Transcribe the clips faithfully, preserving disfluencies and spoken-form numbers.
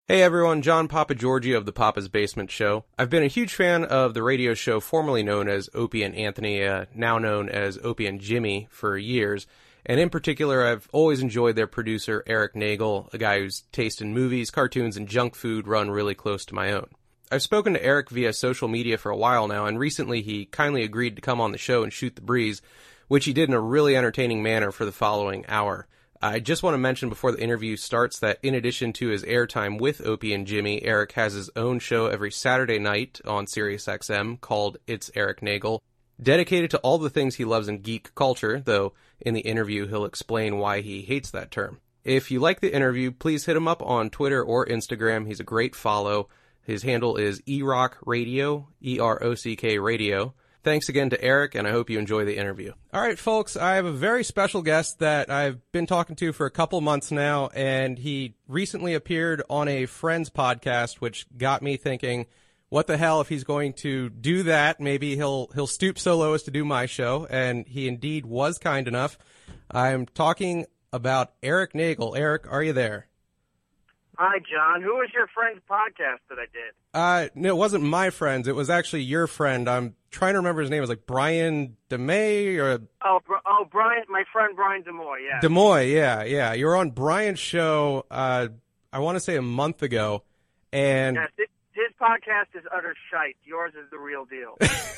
Hey everyone, John Papagiorgio of the Papa's Basement Show. I've been a huge fan of the radio show formerly known as Opie and Anthony, uh, now known as Opie and Jimmy, for years. And in particular, I've always enjoyed their producer, Eric Nagel, a guy whose taste in movies, cartoons, and junk food run really close to my own. I've spoken to Eric via social media for a while now, and recently he kindly agreed to come on the show and shoot the breeze, which he did in a really entertaining manner for the following hour. I just want to mention before the interview starts that in addition to his airtime with Opie and Jimmy, Eric has his own show every Saturday night on SiriusXM called It's Eric Nagel, dedicated to all the things he loves in geek culture, though in the interview he'll explain why he hates that term. If you like the interview, please hit him up on Twitter or Instagram. He's a great follow. His handle is eRock Radio, E R O C K Radio. Thanks again to Eric, and I hope you enjoy the interview. All right, folks, I have a very special guest that I've been talking to for a couple months now, and he recently appeared on a Friends podcast, which got me thinking, what the hell, if he's going to do that, maybe he'll he'll stoop so low as to do my show, and he indeed was kind enough. I'm talking about Eric Nagel. Eric, are you there? Hi, John. Who was your friend's podcast that I did? Uh, no, it wasn't my friend's. It was actually your friend. I'm trying to remember his name. It was like Brian DeMay or... Oh, oh, Brian, my friend Brian DeMoy, yeah. DeMoy, yeah, yeah. You were on Brian's show, uh, I want to say a month ago, and... Yes, his, his podcast is utter shite. Yours is the real deal.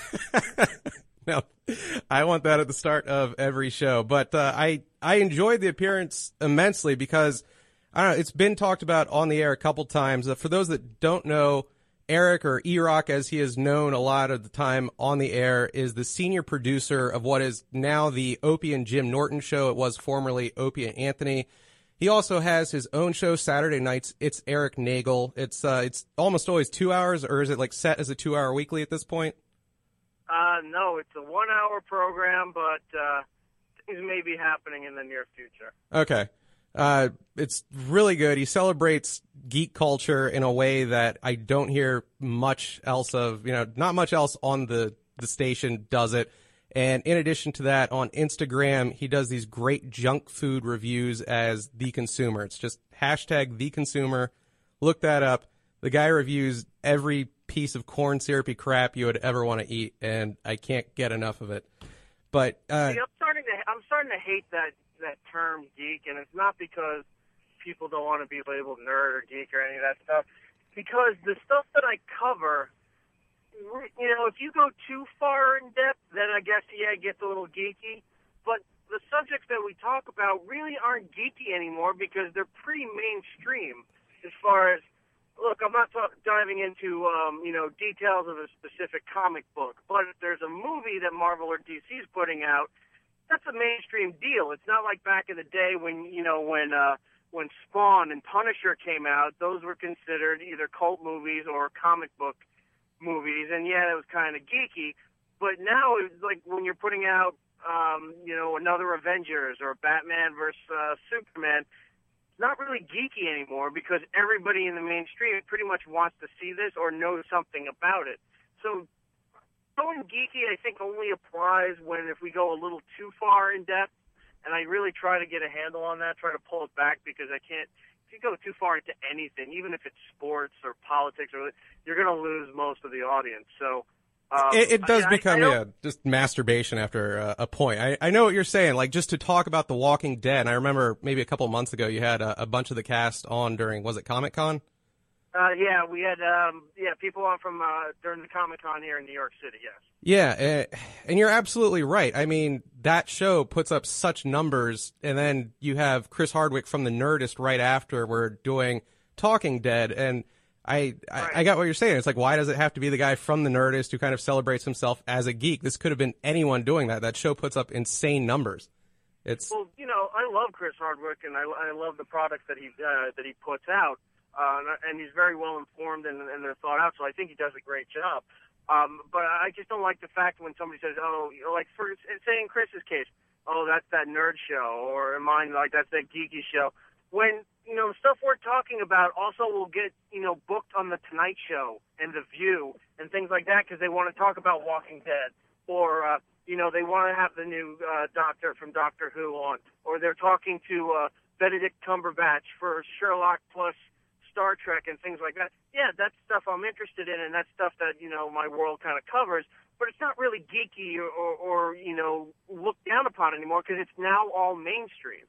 No, I want that at the start of every show. But uh, I, I enjoyed the appearance immensely because... I don't know, it's been talked about on the air a couple times. Uh, for those that don't know, Eric, or E-Rock as he is known a lot of the time on the air, is the senior producer of what is now the Opie and Jim Norton show. It was formerly Opie and Anthony. He also has his own show Saturday nights. It's Eric Nagel. It's uh, it's almost always two hours, or is it like set as a two-hour weekly at this point? Uh, no, it's a one-hour program, but uh, things may be happening in the near future. Okay. Uh, it's really good. He celebrates geek culture in a way that I don't hear much else of, you know, not much else on the, the station does it. And in addition to that, on Instagram, he does these great junk food reviews as The Consumer. It's just hashtag The Consumer. Look that up. The guy reviews every piece of corn syrupy crap you would ever want to eat, and I can't get enough of it. But, uh, See, I'm starting to, I'm starting to hate that. that term geek, and it's not because people don't want to be labeled nerd or geek or any of that stuff, because the stuff that I cover, you know, if you go too far in depth, then I guess, yeah, it gets a little geeky, but the subjects that we talk about really aren't geeky anymore because they're pretty mainstream as far as, look, I'm not talk, diving into, um, you know, details of a specific comic book, but if there's a movie that Marvel or D C is putting out, that's a mainstream deal. It's not like back in the day when, you know, when uh, when Spawn and Punisher came out, those were considered either cult movies or comic book movies, and yeah, it was kind of geeky. But now, it's like when you're putting out, um, you know, another Avengers or Batman versus uh, Superman, it's not really geeky anymore because everybody in the mainstream pretty much wants to see this or knows something about it. So going geeky, I think, only applies when if we go a little too far in depth, and I really try to get a handle on that, try to pull it back, because I can't, if you go too far into anything, even if it's sports or politics, or you're going to lose most of the audience. So um, it, it does I, become I, I yeah, just masturbation after uh, a point. I, I know what you're saying, like just to talk about The Walking Dead. And I remember maybe a couple months ago you had a, a bunch of the cast on during, was it Comic-Con? Uh, yeah, we had um, yeah people on from uh, during the Comic-Con here in New York City. Yes. Yeah, and you're absolutely right. I mean, that show puts up such numbers, and then you have Chris Hardwick from The Nerdist right after. We're doing Talking Dead, and I, I, right. I got what you're saying. It's like, why does it have to be the guy from The Nerdist who kind of celebrates himself as a geek? This could have been anyone doing that. That show puts up insane numbers. It's well, you know, I love Chris Hardwick, and I, I love the products that he uh, that he puts out. Uh, and he's very well informed and, and they're thought out, so I think he does a great job. Um, but I just don't like the fact when somebody says, oh, you know, like for say in Chris's case, oh, that's that nerd show, or in mine, like that's that geeky show. When, you know, stuff we're talking about also will get, you know, booked on The Tonight Show and The View and things like that because they want to talk about Walking Dead, or, uh, you know, they want to have the new uh, Doctor from Doctor Who on, or they're talking to uh, Benedict Cumberbatch for Sherlock plus Star Trek and things like that, yeah, that's stuff I'm interested in, and that's stuff that, you know, my world kind of covers, but it's not really geeky or, or, or you know, looked down upon anymore because it's now all mainstream.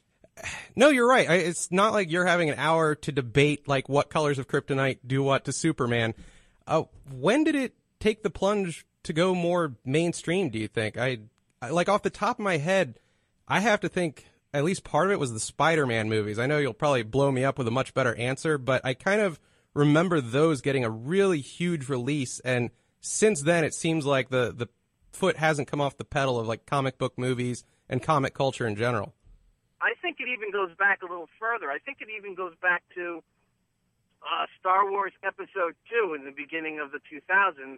No, you're right. I, it's not like you're having an hour to debate, like, what colors of kryptonite do what to Superman. Uh, when did it take the plunge to go more mainstream, do you think? I, I like, off the top of my head, I have to think at least part of it was the Spider-Man movies. I know you'll probably blow me up with a much better answer, but I kind of remember those getting a really huge release, and since then it seems like the, the foot hasn't come off the pedal of, like, comic book movies and comic culture in general. I think it even goes back a little further. I think it even goes back to uh, Star Wars Episode two in the beginning of the two thousands.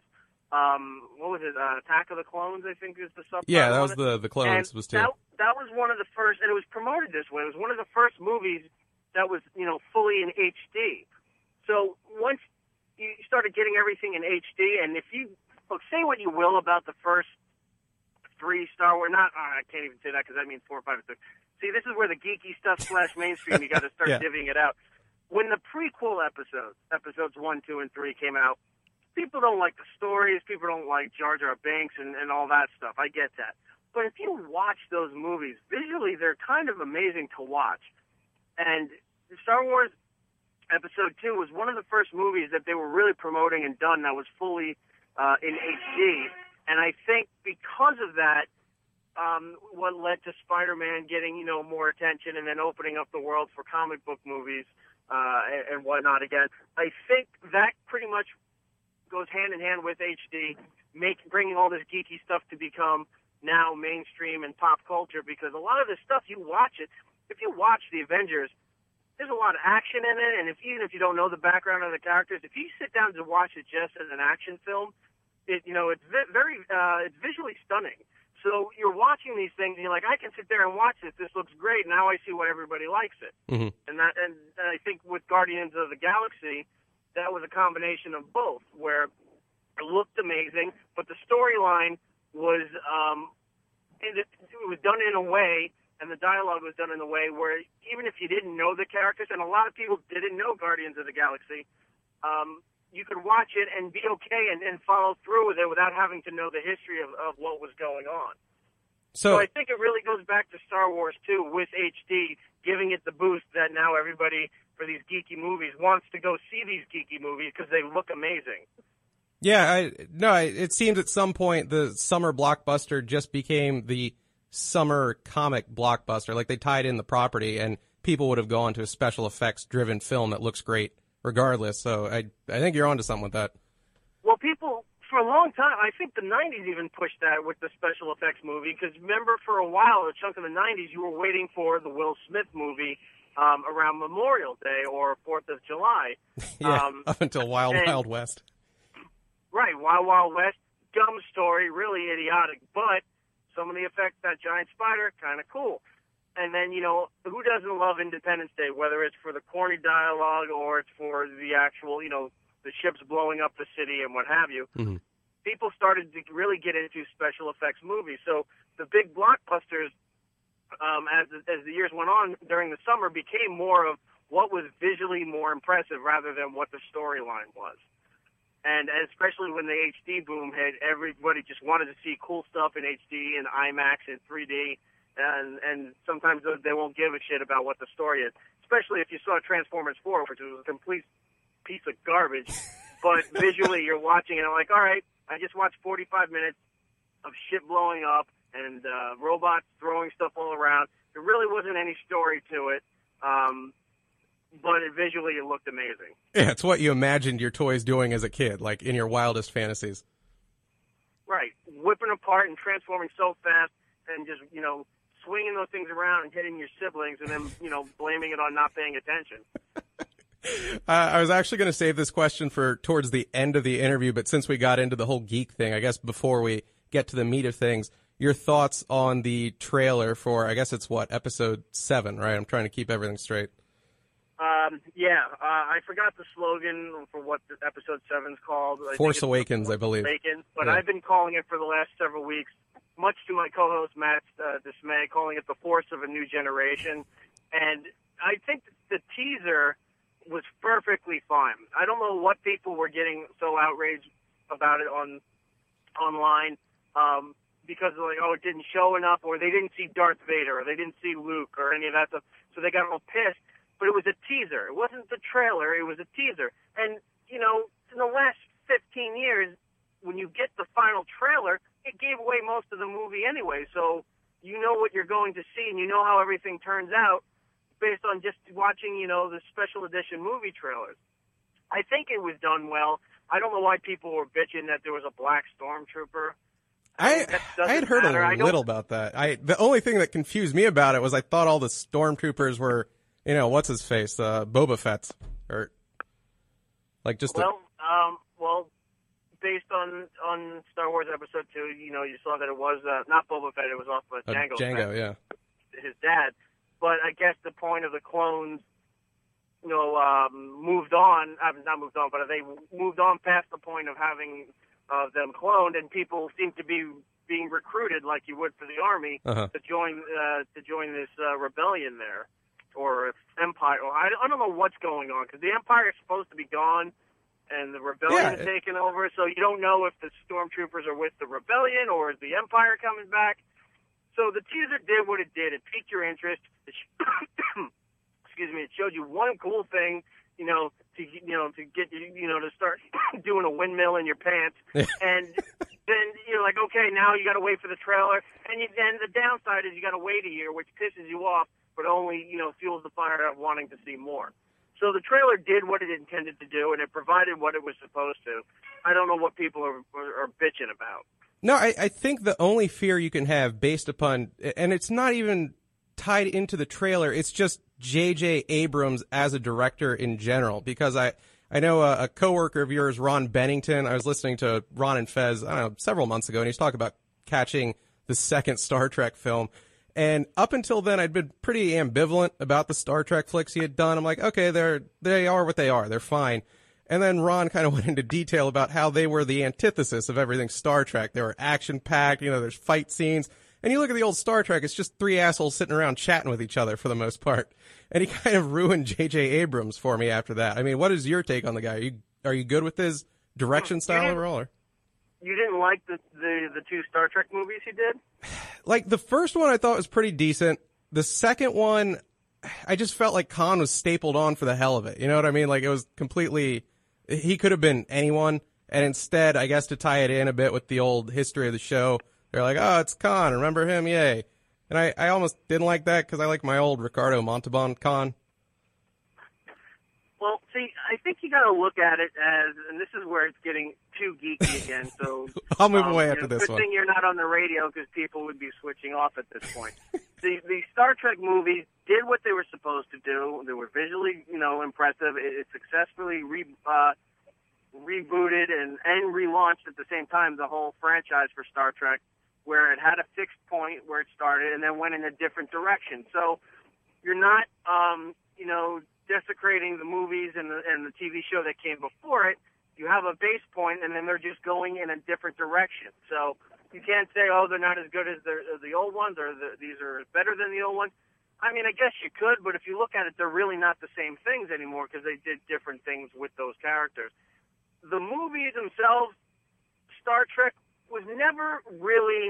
Um, what was it? Uh, Attack of the Clones, I think is the subtitle. Yeah, that was the, the Clones and was too. That, that was one of the first, and it was promoted this way. It was one of the first movies that was, you know, fully in H D. So once you started getting everything in H D, and if you, look, say what you will about the first three Star Wars, not, uh, I can't even say that because that means four, five, and six. See, this is where the geeky stuff slash mainstream, you got to start yeah. divvying it out. When the prequel episodes, episodes one, two, and three came out, people don't like the stories, people don't like Jar Jar Binks and, and all that stuff. I get that. But if you watch those movies, visually they're kind of amazing to watch. And Star Wars Episode two was one of the first movies that they were really promoting and done that was fully uh, in H D. And I think because of that, um, what led to Spider-Man getting, you know, more attention and then opening up the world for comic book movies uh, and, and whatnot again, I think that pretty much goes hand in hand with H D, make, bringing all this geeky stuff to become now mainstream and pop culture, because a lot of this stuff, you watch it, if you watch the Avengers, there's a lot of action in it, and if even if you don't know the background of the characters, if you sit down to watch it just as an action film, it you know it's vi- very uh, it's visually stunning. So you're watching these things, and you're like, I can sit there and watch this. This looks great. Now I see why everybody likes it. Mm-hmm. And that and, and I think with Guardians of the Galaxy, that was a combination of both, where it looked amazing, but the storyline was um, it, it was done in a way, and the dialogue was done in a way where even if you didn't know the characters, and a lot of people didn't know Guardians of the Galaxy, um, you could watch it and be okay and, and follow through with it without having to know the history of, of what was going on. So, so I think it really goes back to Star Wars too, with H D, giving it the boost that now everybody for these geeky movies wants to go see these geeky movies because they look amazing. Yeah, I, no, it seems at some point the summer blockbuster just became the summer comic blockbuster. Like, they tied in the property, and people would have gone to a special effects driven film that looks great regardless. So I, I think you're onto something with that. Well, people, for a long time, I think the nineties even pushed that with the special effects movie, because remember, for a while, a chunk of the nineties, you were waiting for the Will Smith movie um, around Memorial Day or fourth of July. yeah, um, up until Wild and, Wild West. Right, Wild Wild West, dumb story, really idiotic, but some of the effects, that giant spider, kind of cool. And then, you know, who doesn't love Independence Day, whether it's for the corny dialogue or it's for the actual, you know, the ships blowing up the city and what have you. Mm-hmm. People started to really get into special effects movies. So the big blockbusters, um, as, as the years went on during the summer, became more of what was visually more impressive rather than what the storyline was. And especially when the H D boom hit, everybody just wanted to see cool stuff in H D and IMAX and three D. And, and sometimes they won't give a shit about what the story is, especially if you saw Transformers four, which was a complete piece of garbage. But visually, you're watching it, and I'm like, all right, I just watched forty-five minutes of shit blowing up and uh, robots throwing stuff all around. There really wasn't any story to it. Um, But it, visually, it looked amazing. Yeah, it's what you imagined your toys doing as a kid, like in your wildest fantasies. Right. Whipping apart and transforming so fast and just, you know, swinging those things around and hitting your siblings and then, you know, blaming it on not paying attention. uh, I was actually going to save this question for towards the end of the interview, but since we got into the whole geek thing, I guess before we get to the meat of things, your thoughts on the trailer for, I guess it's what, episode seven, right? I'm trying to keep everything straight. Um, yeah, uh, I forgot the slogan for what the episode seven's called. I Force think it's Awakens, Force I believe. Awakens, but Yeah. I've been calling it for the last several weeks, much to my co-host Matt's uh, dismay, calling it the Force of a New Generation. And I think the teaser was perfectly fine. I don't know what people were getting so outraged about it on online um, because like, oh, it didn't show enough, or they didn't see Darth Vader, or they didn't see Luke, or any of that stuff, so they got all pissed. But it was a teaser. It wasn't the trailer. It was a teaser. And, you know, in the last fifteen years, when you get the final trailer, it gave away most of the movie anyway. So you know what you're going to see, and you know how everything turns out based on just watching, you know, the special edition movie trailers. I think it was done well. I don't know why people were bitching that there was a black stormtrooper. I I had heard matter. a little about that. I the only thing that confused me about it was I thought all the stormtroopers were, you know, what's his face, uh, Boba Fett's, or like just. Well, a... um, well, based on on Star Wars Episode Two, you know, you saw that it was uh, not Boba Fett; it was off of Jango. Uh, Jango, Fett, yeah. His dad. But I guess the point of the clones, you know, um, moved on. Uh, not moved on, but they moved on past the point of having uh, them cloned, and people seem to be being recruited like you would for the army uh-huh. to join uh, to join this uh, rebellion there, or Empire. Or I, I don't know what's going on because the Empire is supposed to be gone, and the rebellion yeah, is taking over. So you don't know if the stormtroopers are with the rebellion or is the Empire coming back. So the teaser did what it did. It piqued your interest. It excuse me. It showed you one cool thing, you know, to you know to get you you know to start doing a windmill in your pants, and then you're like, okay, now you got to wait for the trailer, and you, then the downside is you got to wait a year, which pisses you off, but only you know fuels the fire of wanting to see more. So the trailer did what it intended to do, and it provided what it was supposed to. I don't know what people are are, are bitching about. No, I, I think the only fear you can have based upon, and it's not even tied into the trailer, it's just J J Abrams as a director in general, because I, I know a, a coworker of yours, Ron Bennington, I was listening to Ron and Fez, I don't know, several months ago, and he's talking about catching the second Star Trek film. And up until then, I'd been pretty ambivalent about the Star Trek flicks he had done. I'm like, okay, they're, they are what they are. They're fine. And then Ron kind of went into detail about how they were the antithesis of everything Star Trek. They were action-packed, you know, there's fight scenes. And you look at the old Star Trek, it's just three assholes sitting around chatting with each other for the most part. And he kind of ruined J J Abrams for me after that. I mean, what is your take on the guy? Are you, are you good with his direction style overall? Or? You didn't like the, the, the two Star Trek movies he did? Like, the first one I thought was pretty decent. The second one, I just felt like Khan was stapled on for the hell of it. You know what I mean? Like, it was completely... He could have been anyone, and instead, I guess to tie it in a bit with the old history of the show, they're like, oh, it's Khan, remember him? Yay. And I, I almost didn't like that because I like my old Ricardo Montalban Khan. Well, see, I think you got to look at it as, and this is where it's getting too geeky again, so... I'll move um, away you after know, this good one. Good thing you're not on the radio because people would be switching off at this point. the, the Star Trek movies did what they were supposed to do. They were visually, you know, impressive. It, it successfully re, uh, rebooted and, and relaunched at the same time the whole franchise for Star Trek, where it had a fixed point where it started and then went in a different direction. So you're not, um, you know, desecrating the movies and the, and the T V show that came before it. You have a base point, and then they're just going in a different direction. So you can't say, oh, they're not as good as the, as the old ones, or the, these are better than the old ones. I mean, I guess you could, but if you look at it, they're really not the same things anymore because they did different things with those characters. The movies themselves, Star Trek, was never really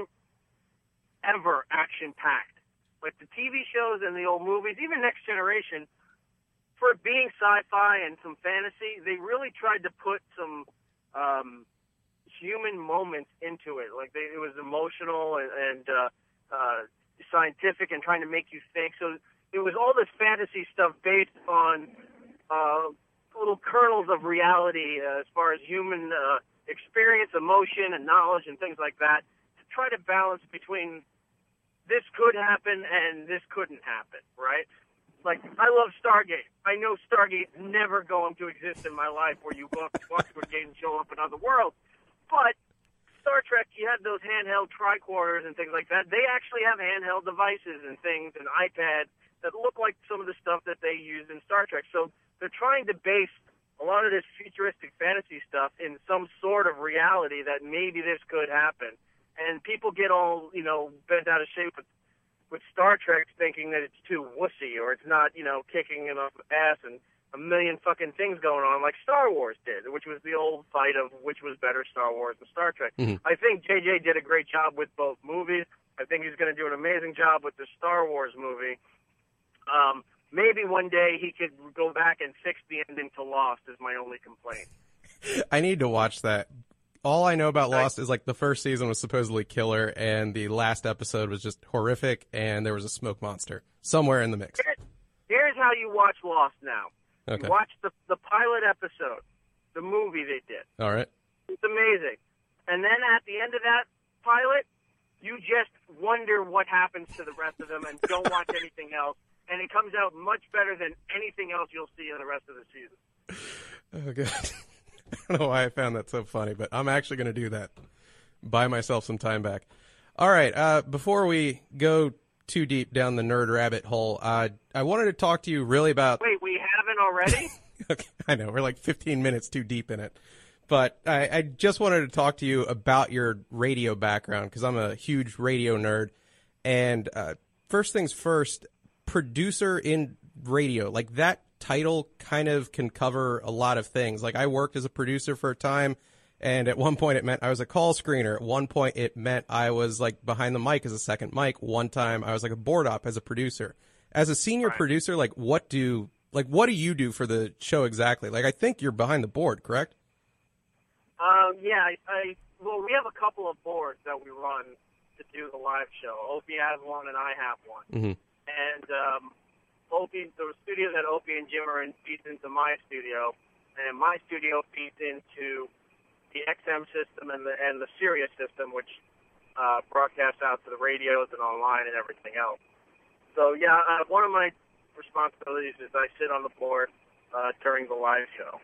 ever action-packed. Like the T V shows and the old movies, even Next Generation, for it being sci-fi and some fantasy, they really tried to put some um, human moments into it. Like they, it was emotional and, and uh, uh, scientific and trying to make you think. So it was all this fantasy stuff based on uh, little kernels of reality uh, as far as human uh, experience, emotion, and knowledge and things like that to try to balance between this could happen and this couldn't happen, right? Like, I love Stargate. I know Stargate's never going to exist in my life where you walk, walk through a gate and show up in other worlds. But Star Trek, you had those handheld tricorders and things like that. They actually have handheld devices and things and iPads that look like some of the stuff that they use in Star Trek. So they're trying to base a lot of this futuristic fantasy stuff in some sort of reality that maybe this could happen. And people get all, you know, bent out of shape with with Star Trek, thinking that it's too wussy or it's not, you know, kicking enough ass and a million fucking things going on like Star Wars did, which was the old fight of which was better, Star Wars or Star Trek. Mm-hmm. I think J J did a great job with both movies. I think he's going to do an amazing job with the Star Wars movie. Um, maybe one day he could go back and fix the ending to Lost is my only complaint. I need to watch that. All I know about Lost I, is like the first season was supposedly killer and the last episode was just horrific and there was a smoke monster somewhere in the mix. Here's, here's how you watch Lost now. Okay. You watch the, the pilot episode, the movie they did. All right. It's amazing. And then at the end of that pilot, you just wonder what happens to the rest of them and don't watch anything else. And it comes out much better than anything else you'll see in the rest of the season. Oh, God. I don't know why I found that so funny, but I'm actually going to do that. Buy myself some time back. All right. Uh, before we go too deep down the nerd rabbit hole, uh, I wanted to talk to you really about... Wait, we haven't already? Okay, I know. We're like fifteen minutes too deep in it. But I, I just wanted to talk to you about your radio background because I'm a huge radio nerd. And uh, first things first, producer in radio, like that title kind of can cover a lot of things. Like I worked as a producer for a time, and at one point it meant I was a call screener. At one point it meant I was like behind the mic as a second mic. One time I was like a board op as a producer. As a senior Right. producer, like what do like what do you do for the show exactly? Like I think you're behind the board, correct? Um, yeah, I, I well, we have a couple of boards that we run to do the live show. Opie has one, and I have one. Mm-hmm. And um, Opie, the studio that Opie and Jim are in feeds into my studio, and my studio feeds into the X M system and the and the Sirius system, which uh, broadcasts out to the radios and online and everything else. So yeah, uh, one of my responsibilities is I sit on the board uh, during the live show.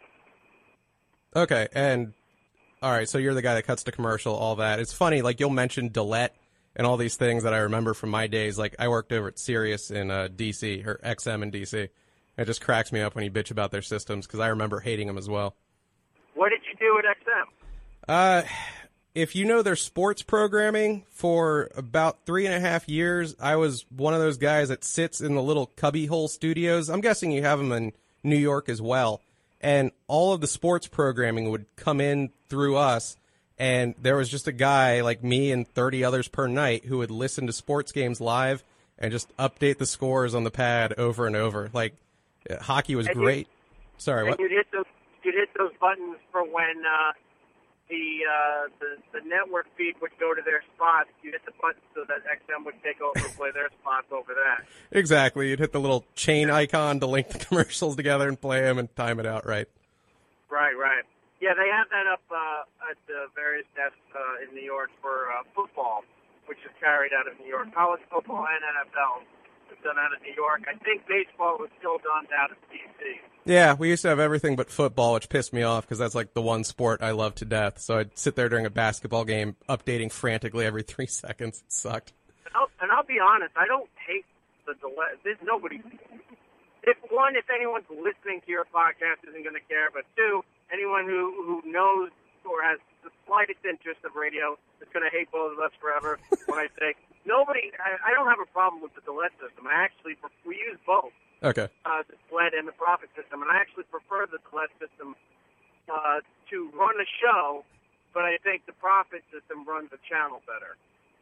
Okay, and all right, so you're the guy that cuts the commercial, all that. It's funny, like you'll mention Delette and all these things that I remember from my days. Like I worked over at Sirius in uh, D C, or X M in D C. It just cracks me up when you bitch about their systems because I remember hating them as well. What did you do at X M? Uh, if you know their sports programming, for about three and a half years, I was one of those guys that sits in the little cubbyhole studios. I'm guessing you have them in New York as well. And all of the sports programming would come in through us. And there was just a guy like me and thirty others per night who would listen to sports games live and just update the scores on the pad over and over. Like, hockey was and great. You, Sorry, and what? You'd hit those, you'd hit those buttons for when uh, the, uh, the the network feed would go to their spots. You hit the button so that X M would take over and play their spots over that. Exactly. You'd hit the little chain icon to link the commercials together and play them and time it out right. Right, right. Yeah, they have that up uh, at the various desks uh, in New York for uh, football, which is carried out of New York. College football and N F L is done out of New York. I think baseball was still done out of D C. Yeah, we used to have everything but football, which pissed me off because that's like the one sport I love to death. So I'd sit there during a basketball game updating frantically every three seconds. It sucked. And I'll, and I'll be honest, I don't hate the delay. There's nobody. If one, if anyone's listening to your podcast isn't going to care, but two, anyone who, who knows or has the slightest interest of radio is going to hate both of us forever. When I say nobody, I, I don't have a problem with the delay system. I actually, we use both. Okay. Uh, the sled and the profit system, and I actually prefer the sled system uh, to run a show, but I think the profit system runs a channel better.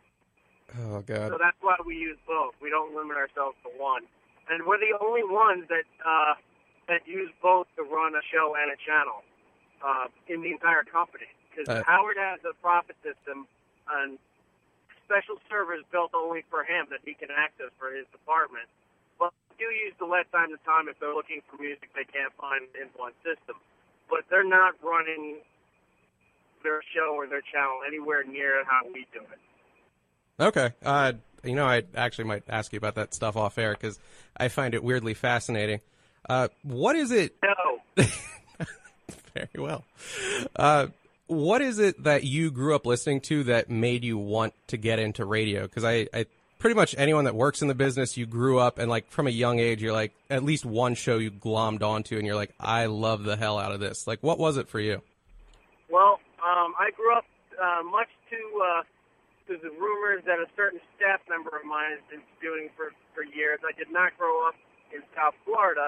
Oh, God. So that's why we use both. We don't limit ourselves to one. And we're the only ones that uh, that use both to run a show and a channel uh, in the entire company. Because Uh, Howard has a profit system and special servers built only for him that he can access for his department. But they do use the let time to time if they're looking for music they can't find in one system. But they're not running their show or their channel anywhere near how we do it. Okay. Uh, you know, I actually might ask you about that stuff off air because I find it weirdly fascinating. Uh, what is it? No. Very well. Uh, what is it that you grew up listening to that made you want to get into radio? Because I, I pretty much anyone that works in the business, you grew up and like from a young age, you're like at least one show you glommed onto and you're like, I love the hell out of this. Like, what was it for you? Well, um, I grew up uh, much to uh, to the rumors that a certain staff member of mine has been spewing for, for years. I did not grow up in South Florida,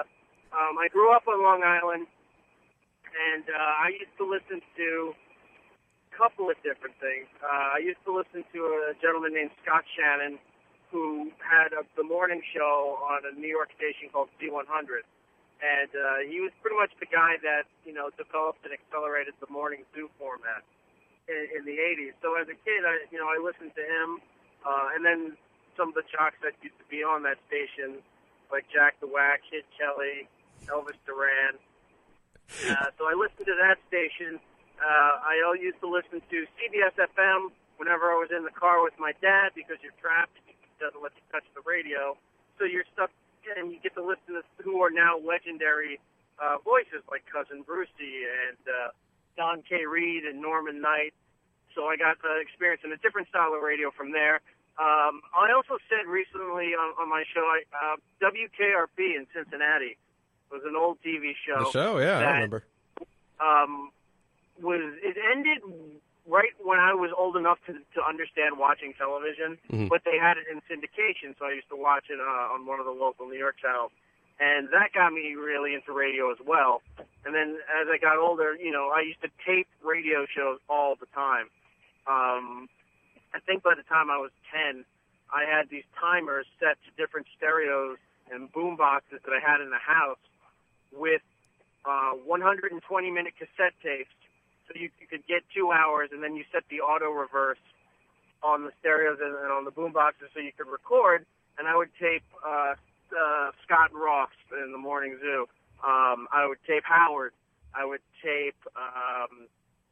Um, I grew up on Long Island, and uh, I used to listen to a couple of different things. Uh, I used to listen to a gentleman named Scott Shannon, who had a, the morning show on a New York station called C one hundred. And uh, he was pretty much the guy that, you know, developed and accelerated the morning zoo format in, in the eighties. So as a kid, I, you know, I listened to him, uh, and then some of the jocks that used to be on that station, like Jack the Whack, Kid Kelly, Elvis Duran. Uh, so I listened to that station. Uh, I used to listen to C B S F M whenever I was in the car with my dad because you're trapped. He doesn't let you touch the radio. So you're stuck, and you get to listen to who are now legendary uh, voices like Cousin Brucey and uh, Don K. Reed and Norman Knight. So I got the experience in a different style of radio from there. Um, I also said recently on, on my show, I, uh, W K R P in Cincinnati was an old T V show. The show, yeah, that, I remember. Um, was it ended right when I was old enough to to understand watching television, mm-hmm. but they had it in syndication, so I used to watch it uh, on one of the local New York channels, and that got me really into radio as well. And then as I got older, you know, I used to tape radio shows all the time. Um, I think by the time I was ten, I had these timers set to different stereos and boom boxes that I had in the house with uh, one hundred twenty minute cassette tapes. So you, you could get two hours, and then you set the auto reverse on the stereos and, and on the boom boxes so you could record. And I would tape uh, uh, Scott and Ross in the Morning Zoo. Um, I would tape Howard. I would tape... Um,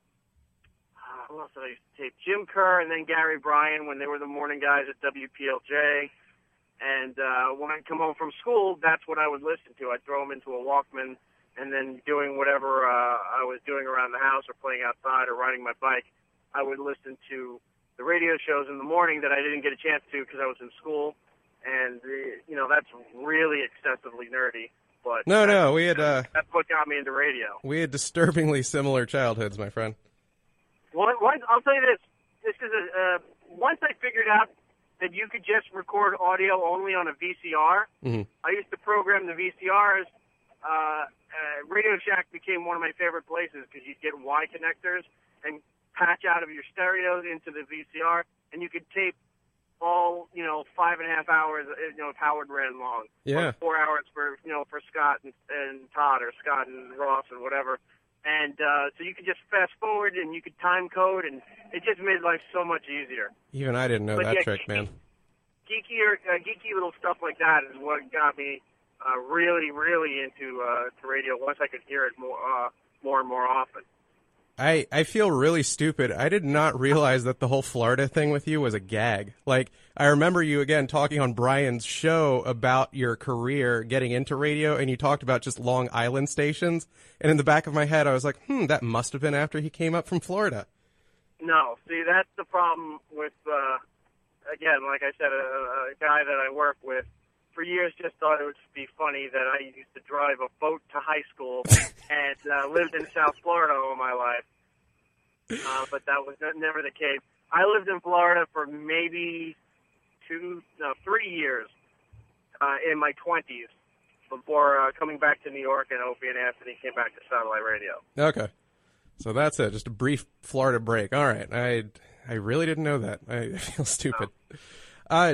Who else did I used to tape? Jim Kerr and then Gary Bryan when they were the morning guys at W P L J. And uh, when I'd come home from school, that's what I would listen to. I'd throw them into a Walkman, and then doing whatever uh, I was doing around the house or playing outside or riding my bike, I would listen to the radio shows in the morning that I didn't get a chance to because I was in school. And, uh, you know, that's really excessively nerdy. But no, no, we had... Uh, that's what got me into radio. We had disturbingly similar childhoods, my friend. Well, once, I'll tell you this. This is a, uh, once I figured out that you could just record audio only on a V C R, mm-hmm. I used to program the V C Rs. Uh, uh, Radio Shack became one of my favorite places because you'd get Y connectors and patch out of your stereos into the V C R, and you could tape all, you know, five and a half hours, you know, if Howard ran long. Yeah. Or four hours for, you know, for Scott and, and Todd or Scott and Ross or whatever. And uh, so you could just fast forward and you could time code, and it just made life so much easier. Even I didn't know but that yeah, trick, geeky, man. Geeky, or, uh, geeky little stuff like that is what got me uh, really, really into uh, to radio once I could hear it more, uh, more and more often. I, I feel really stupid. I did not realize that the whole Florida thing with you was a gag. Like, I remember you, again, talking on Brian's show about your career getting into radio, and you talked about just Long Island stations. And in the back of my head, I was like, hmm, that must have been after he came up from Florida. No, see, that's the problem with, uh, again, like I said, a, a guy that I work with for years just thought it would be funny that I used to drive a boat to high school and uh, lived in South Florida all my life. Uh, but that was never the case. I lived in Florida for maybe two, no, three years uh, in my twenties before uh, coming back to New York, and Opie and Anthony came back to satellite radio. Okay. So that's it. Just a brief Florida break. All right. I, I really didn't know that. I feel stupid. Oh. Uh,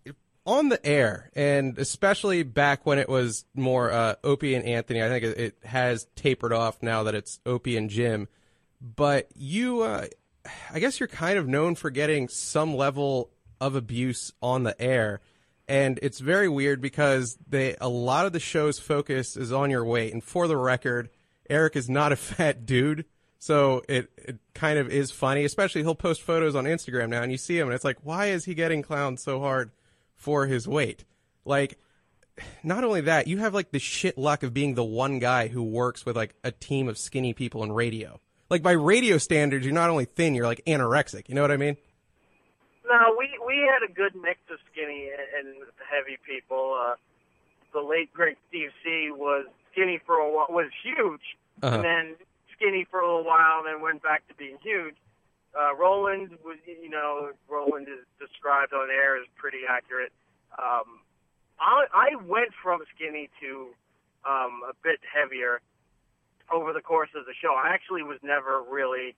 on the air, and especially back when it was more uh, Opie and Anthony, I think it, it has tapered off now that it's Opie and Jim. But you, uh, I guess you're kind of known for getting some level of abuse on the air. And it's very weird because they a lot of the show's focus is on your weight. And for the record, Eric is not a fat dude. So it, it kind of is funny, especially he'll post photos on Instagram now and you see him and it's like, why is he getting clowned so hard for his weight? Like, not only that, you have like the shit luck of being the one guy who works with like a team of skinny people in radio. Like by radio standards, you're not only thin, you're like anorexic. You know what I mean? No, we we had a good mix of skinny and, and heavy people. Uh, the late great Steve C was skinny for a while, was huge, uh-huh. and then skinny for a little while, and then went back to being huge. Uh, Roland was, you know, Roland is described on air as pretty accurate. Um, I, I went from skinny to um, a bit heavier over the course of the show. I actually was never really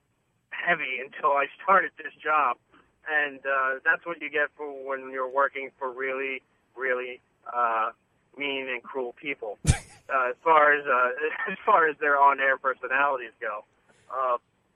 heavy until I started this job, and uh, that's what you get for when you're working for really, really uh, mean and cruel people. uh, as far as uh, as far as their on-air personalities go, uh,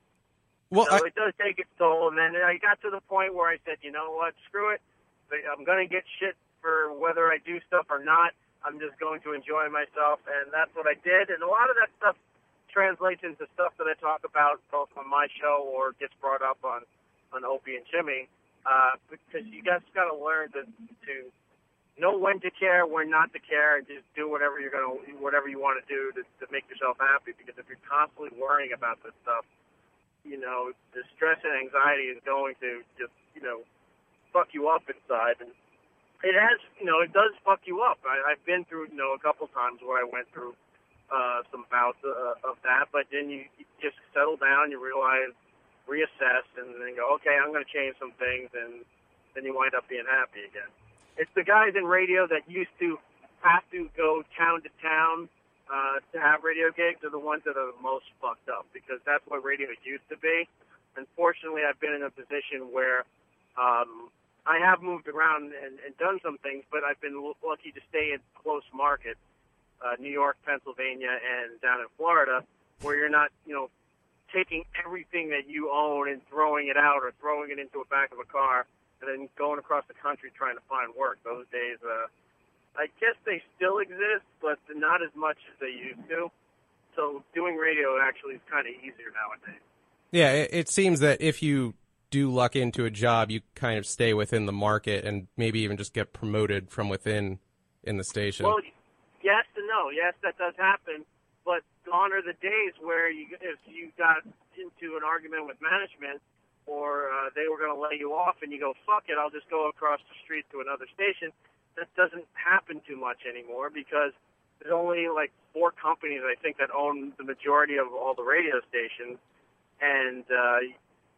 well, so I... it does take its toll. And then I got to the point where I said, you know what, screw it. I'm going to get shit for whether I do stuff or not. I'm just going to enjoy myself, and that's what I did. And a lot of that stuff translates into stuff that I talk about both on my show or gets brought up on, on Opie and Jimmy, uh, because you guys got to learn to, to know when to care, when not to care, and just do whatever you're going to, whatever you want to do to, to make yourself happy. Because if you're constantly worrying about this stuff, you know, the stress and anxiety is going to just, you know, fuck you up inside. And it has, you know, it does fuck you up. I, I've been through, you know, a couple times where I went through Uh, some bouts uh, of that, but then you, you just settle down, you realize, reassess, and then go, okay, I'm going to change some things, and then you wind up being happy again. It's the guys in radio that used to have to go town to town uh, to have radio gigs are the ones that are the most fucked up, because that's what radio used to be. Unfortunately, I've been in a position where um, I have moved around and, and done some things, but I've been l- lucky to stay in close markets. Uh, New York, Pennsylvania, and down in Florida, where you're not, you know, taking everything that you own and throwing it out or throwing it into the back of a car and then going across the country trying to find work. Those days, uh, I guess they still exist, but not as much as they used to. So doing radio actually is kind of easier nowadays. Yeah, it, it seems that if you do luck into a job, you kind of stay within the market and maybe even just get promoted from within in the station. Well, yes and no. Yes, that does happen, but gone are the days where you, if you got into an argument with management or uh, they were going to lay you off and you go, fuck it, I'll just go across the street to another station. That doesn't happen too much anymore because there's only like four companies, I think, that own the majority of all the radio stations. And uh,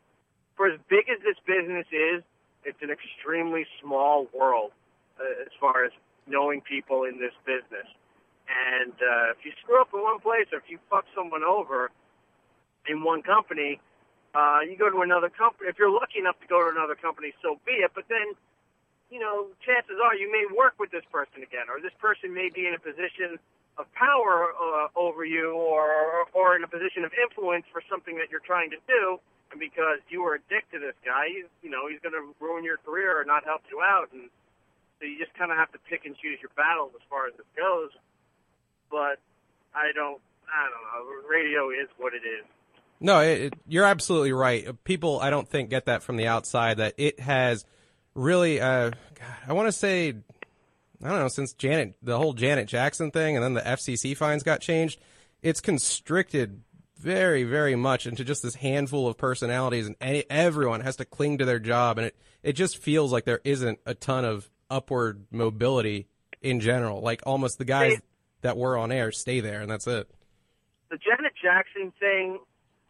for as big as this business is, it's an extremely small world uh, as far as knowing people in this business. And uh, if you screw up in one place or if you fuck someone over in one company, uh, you go to another company. If you're lucky enough to go to another company, so be it. But then, you know, chances are you may work with this person again, or this person may be in a position of power uh, over you or, or in a position of influence for something that you're trying to do. And because you were a dick to this guy, he's, you know, he's going to ruin your career or not help you out. And so you just kind of have to pick and choose your battles as far as this goes. But I don't, I don't know. Radio is what it is. No, it, it, you're absolutely right. People, I don't think, get that from the outside, that it has really, uh, God, I want to say, I don't know, since Janet, the whole Janet Jackson thing and then the F C C fines got changed, it's constricted very, very much into just this handful of personalities, and any, everyone has to cling to their job, and it, it just feels like there isn't a ton of upward mobility in general. Like almost the guys They, that were on air stay there, and that's it. The Janet Jackson thing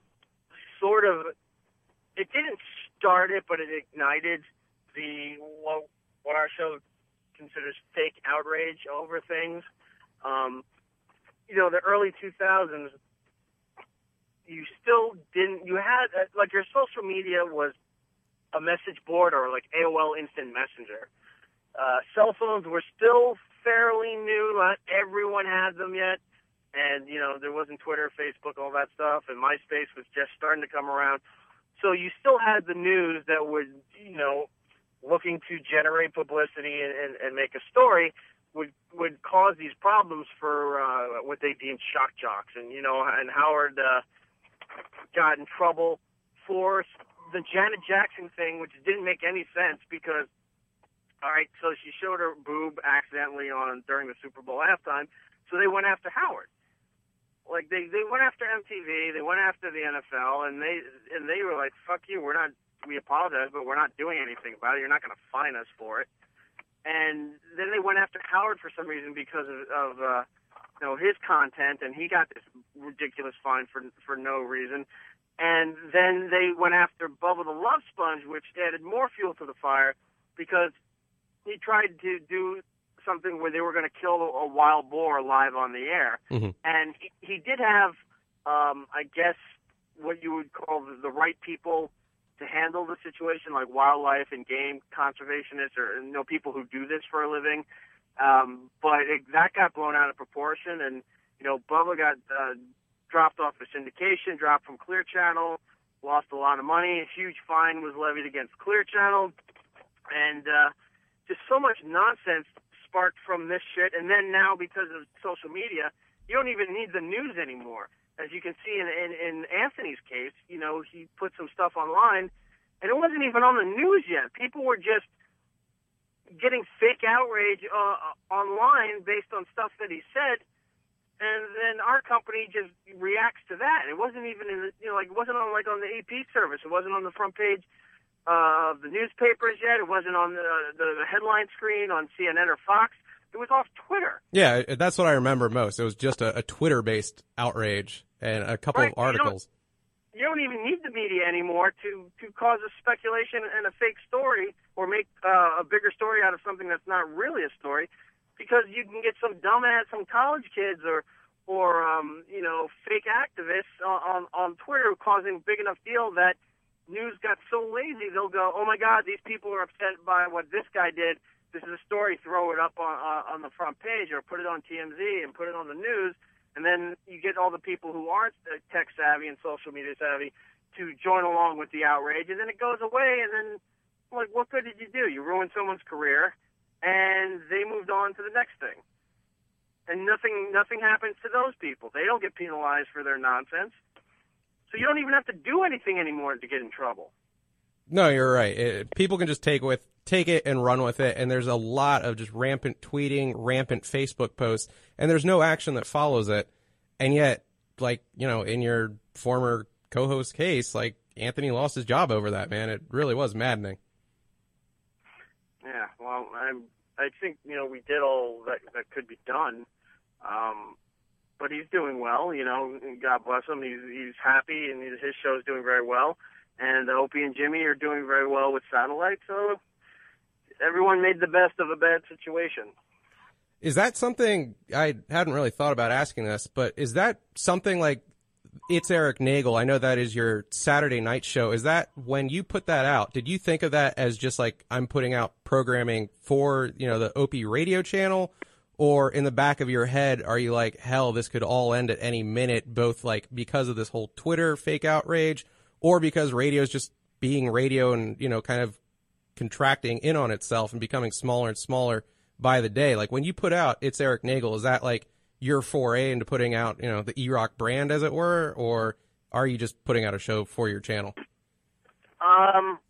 sort of, it didn't start it, but it ignited the, what, what our show considers fake outrage over things. Um, you know, the early two thousands, you still didn't, you had, like your social media was a message board or like A O L Instant Messenger. Uh, cell phones were still fairly new. Not everyone had them yet. And, you know, there wasn't Twitter, Facebook, all that stuff. And MySpace was just starting to come around. So you still had the news that would, you know, looking to generate publicity and, and, and make a story would would cause these problems for uh, what they deemed shock jocks. And, you know, and Howard uh, got in trouble for the Janet Jackson thing, which didn't make any sense because, all right, so she showed her boob accidentally on during the Super Bowl halftime, so they went after Howard. Like they, they went after M T V, they went after the N F L, and they and they were like, "Fuck you, we're not. We apologize, but we're not doing anything about it. You're not going to fine us for it." And then they went after Howard for some reason because of, of uh, you know, his content, and he got this ridiculous fine for for no reason. And then they went after Bubba the Love Sponge, which added more fuel to the fire because he tried to do something where they were going to kill a wild boar live on the air. Mm-hmm. And he, he did have, um, I guess, what you would call the, the right people to handle the situation, like wildlife and game conservationists or, you know, people who do this for a living. Um, but it, that got blown out of proportion, and, you know, Bubba got uh, dropped off the syndication, dropped from Clear Channel, lost a lot of money. A huge fine was levied against Clear Channel, and uh, just so much nonsense sparked from this shit. And then now, because of social media, you don't even need the news anymore. As you can see in, in, in Anthony's case, you know, he put some stuff online, and it wasn't even on the news yet. People were just getting fake outrage uh, online based on stuff that he said, and then our company just reacts to that. It wasn't even in the, you know, like it wasn't on like on the A P service. It wasn't on the front page uh, of the newspapers yet. It wasn't on the, the headline screen on C N N or Fox. It was off Twitter. Yeah, that's what I remember most. It was just a, a Twitter-based outrage and a couple right. of articles. You don't, you don't even need the media anymore to, to cause a speculation and a fake story or make uh, a bigger story out of something that's not really a story, because you can get some dumbass, some college kids or, or um, you know, fake activists on, on, on Twitter causing a big enough deal that news got so lazy they'll go, oh, my God, these people are upset by what this guy did. This is a story, throw it up on, uh, on the front page or put it on T M Z and put it on the news. And then you get all the people who aren't tech savvy and social media savvy to join along with the outrage. And then it goes away. And then, like, what good did you do? You ruined someone's career, and they moved on to the next thing. And nothing, nothing happens to those people. They don't get penalized for their nonsense. So you don't even have to do anything anymore to get in trouble. No, you're right. It, people can just take with take it and run with it, and there's a lot of just rampant tweeting, rampant Facebook posts, and there's no action that follows it. And yet, like, you know, in your former co-host case, like, Anthony lost his job over that, man. It really was maddening. Yeah, well, I I think, you know, we did all that that could be done. Um, but he's doing well, you know, God bless him. He's, he's happy, and his show's doing very well. And Opie and Jimmy are doing very well with satellite, so everyone made the best of a bad situation. Is that something, I hadn't really thought about asking this, but is that something like It's Eric Nagel? I know that is your Saturday night show. Is that, when you put that out, did you think of that as just like, I'm putting out programming for, you know, the Opie radio channel? Or in the back of your head, are you like, hell, this could all end at any minute, both like because of this whole Twitter fake outrage, or because radio is just being radio and, you know, kind of contracting in on itself and becoming smaller and smaller by the day? Like, when you put out It's Eric Nagel, is that like your foray into putting out, you know, the E-Rock brand, as it were, or are you just putting out a show for your channel? Um,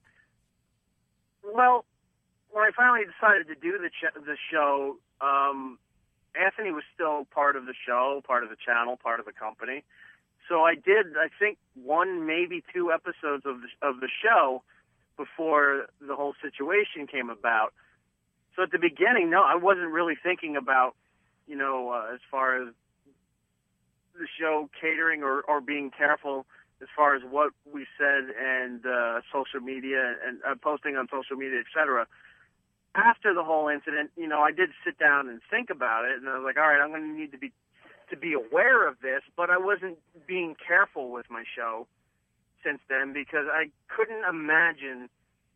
well, when I finally decided to do the ch- the show, um, Anthony was still part of the show, part of the channel, part of the company. So I did, I think, one, maybe two episodes of the, of the show before the whole situation came about. So at the beginning, no, I wasn't really thinking about, you know, uh, as far as the show catering or, or being careful as far as what we said and uh, social media and uh, posting on social media, et cetera. After the whole incident, you know, I did sit down and think about it, and I was like, all right, I'm going to need to be to be aware of this, but I wasn't being careful with my show since then, because I couldn't imagine,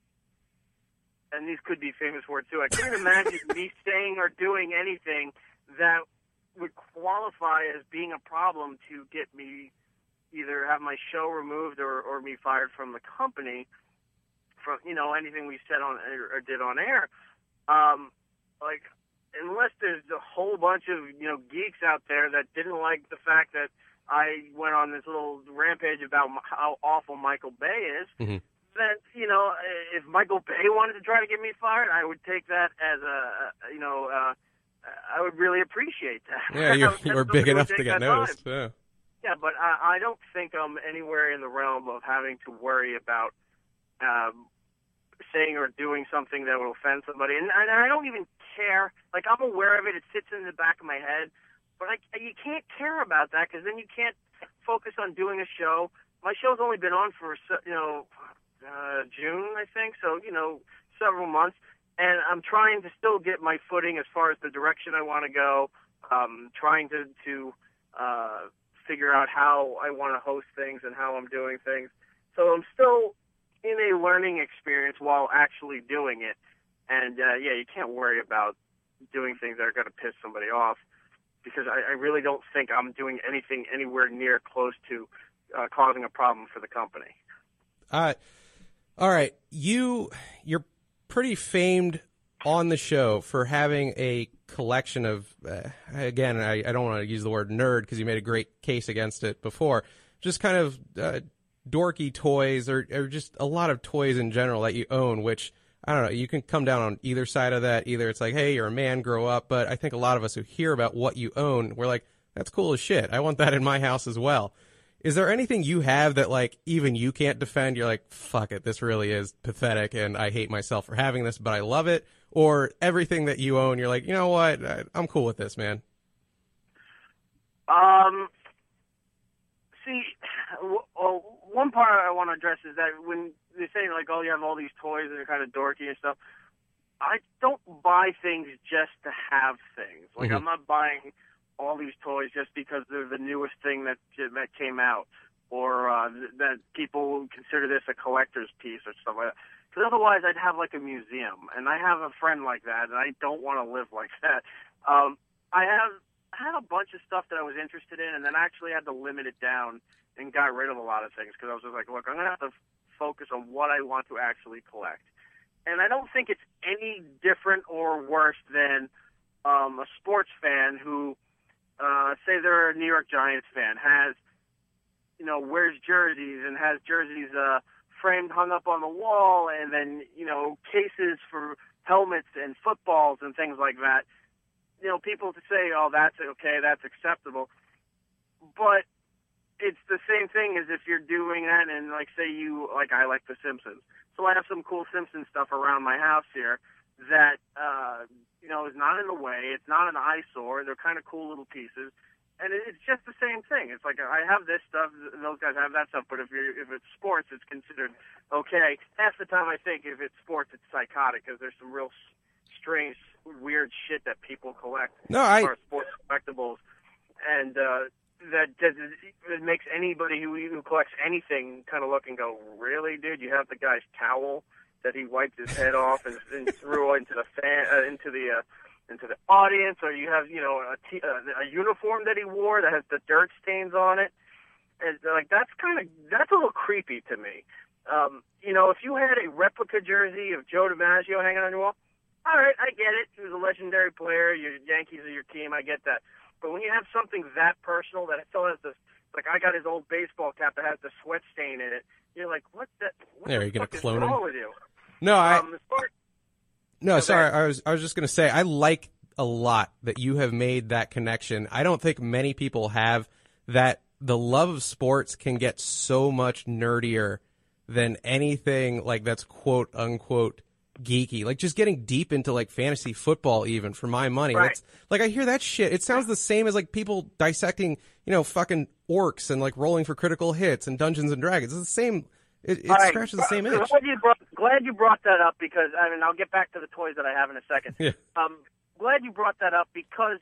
and these could be famous words too, I couldn't imagine me saying or doing anything that would qualify as being a problem to get me either have my show removed or, or me fired from the company from, you know, anything we said on or did on air. Um, like, unless there's a whole bunch of, you know, geeks out there that didn't like the fact that I went on this little rampage about how awful Michael Bay is, mm-hmm. then, you know, if Michael Bay wanted to try to get me fired, I would take that as a, you know, uh, I would really appreciate that. Yeah, you're, you're big enough to get noticed. Yeah. Yeah, but I, I don't think I'm anywhere in the realm of having to worry about um, saying or doing something that will offend somebody. And, and I don't even care. Like, I'm aware of it. It sits in the back of my head. But I, you can't care about that, because then you can't focus on doing a show. My show's only been on for, you know, uh, June, I think. So, you know, several months. and I'm trying to still get my footing as far as the direction I want to go. Um, trying to to uh, figure out how I want to host things and how I'm doing things. So I'm still in a learning experience while actually doing it. And uh, yeah, you can't worry about doing things that are going to piss somebody off, because I, I really don't think I'm doing anything anywhere near close to uh, causing a problem for the company. Uh, all right, you you're pretty famed on the show for having a collection of, uh, again, I, I don't want to use the word nerd because you made a great case against it before, just kind of uh, dorky toys or, or just a lot of toys in general that you own, which, I don't know, you can come down on either side of that. Either it's like, hey, you're a man, grow up, but I think a lot of us who hear about what you own, we're like, that's cool as shit. I want that in my house as well. Is there anything you have that, like, even you can't defend? You're like, fuck it, this really is pathetic, and I hate myself for having this, but I love it? Or everything that you own, you're like, you know what, I'm cool with this, man? Um, see, well, one part I want to address is that when they're saying, like, oh, you have all these toys that are kind of dorky and stuff, I don't buy things just to have things. Like, mm-hmm. I'm not buying all these toys just because they're the newest thing that that came out, or uh, that people consider this a collector's piece or stuff like that. Because otherwise, I'd have like a museum, and I have a friend like that, and I don't want to live like that. Um, I have I had a bunch of stuff that I was interested in, and then I actually had to limit it down and got rid of a lot of things because I was just like, look, I'm gonna have to focus on what I want to actually collect. And I don't think it's any different or worse than um, a sports fan who, uh, say they're a New York Giants fan, has, you know, wears jerseys and has jerseys uh, framed, hung up on the wall, and then, you know, cases for helmets and footballs and things like that. You know, people to say, oh, that's okay, that's acceptable. But it's the same thing as if you're doing that and, like, say you, like I like The Simpsons. So I have some cool Simpsons stuff around my house here that, uh, you know, is not in the way. It's not an eyesore. They're kind of cool little pieces. And it's just the same thing. It's like I have this stuff, and those guys have that stuff. But if you're, if it's sports, it's considered okay. Half the time I think if it's sports, it's psychotic because there's some real strange, weird shit that people collect no, I... as far as sports collectibles. And uh, that does, it makes anybody who, who collects anything kind of look and go, really, dude? You have the guy's towel that he wiped his head off and, and threw into the fan, uh, into the uh, into the audience, or you have, you know, a, t- uh, a uniform that he wore that has the dirt stains on it, and like that's kind of that's a little creepy to me. Um, you know, if you had a replica jersey of Joe DiMaggio hanging on your wall, all right, I get it. He was a legendary player. Your Yankees are your team. I get that. But when you have something that personal that still has this, like I got his old baseball cap that has the sweat stain in it, you're like, what the? What yeah, the are you gonna fuck clone is wrong him? with you? No, I. Um, No, sorry. I was I was just going to say I like a lot that you have made that connection. I don't think many people have that. The love of sports can get so much nerdier than anything like that's quote unquote geeky. Like just getting deep into like fantasy football, even for my money. Right. That's like I hear that shit. It sounds the same as like people dissecting, you know, fucking orcs and like rolling for critical hits and Dungeons and Dragons. It's the same. It, it right. scratches the same itch. Glad you, brought, glad you brought that up because, I mean, I'll get back to the toys that I have in a second. Yeah. Um, glad you brought that up because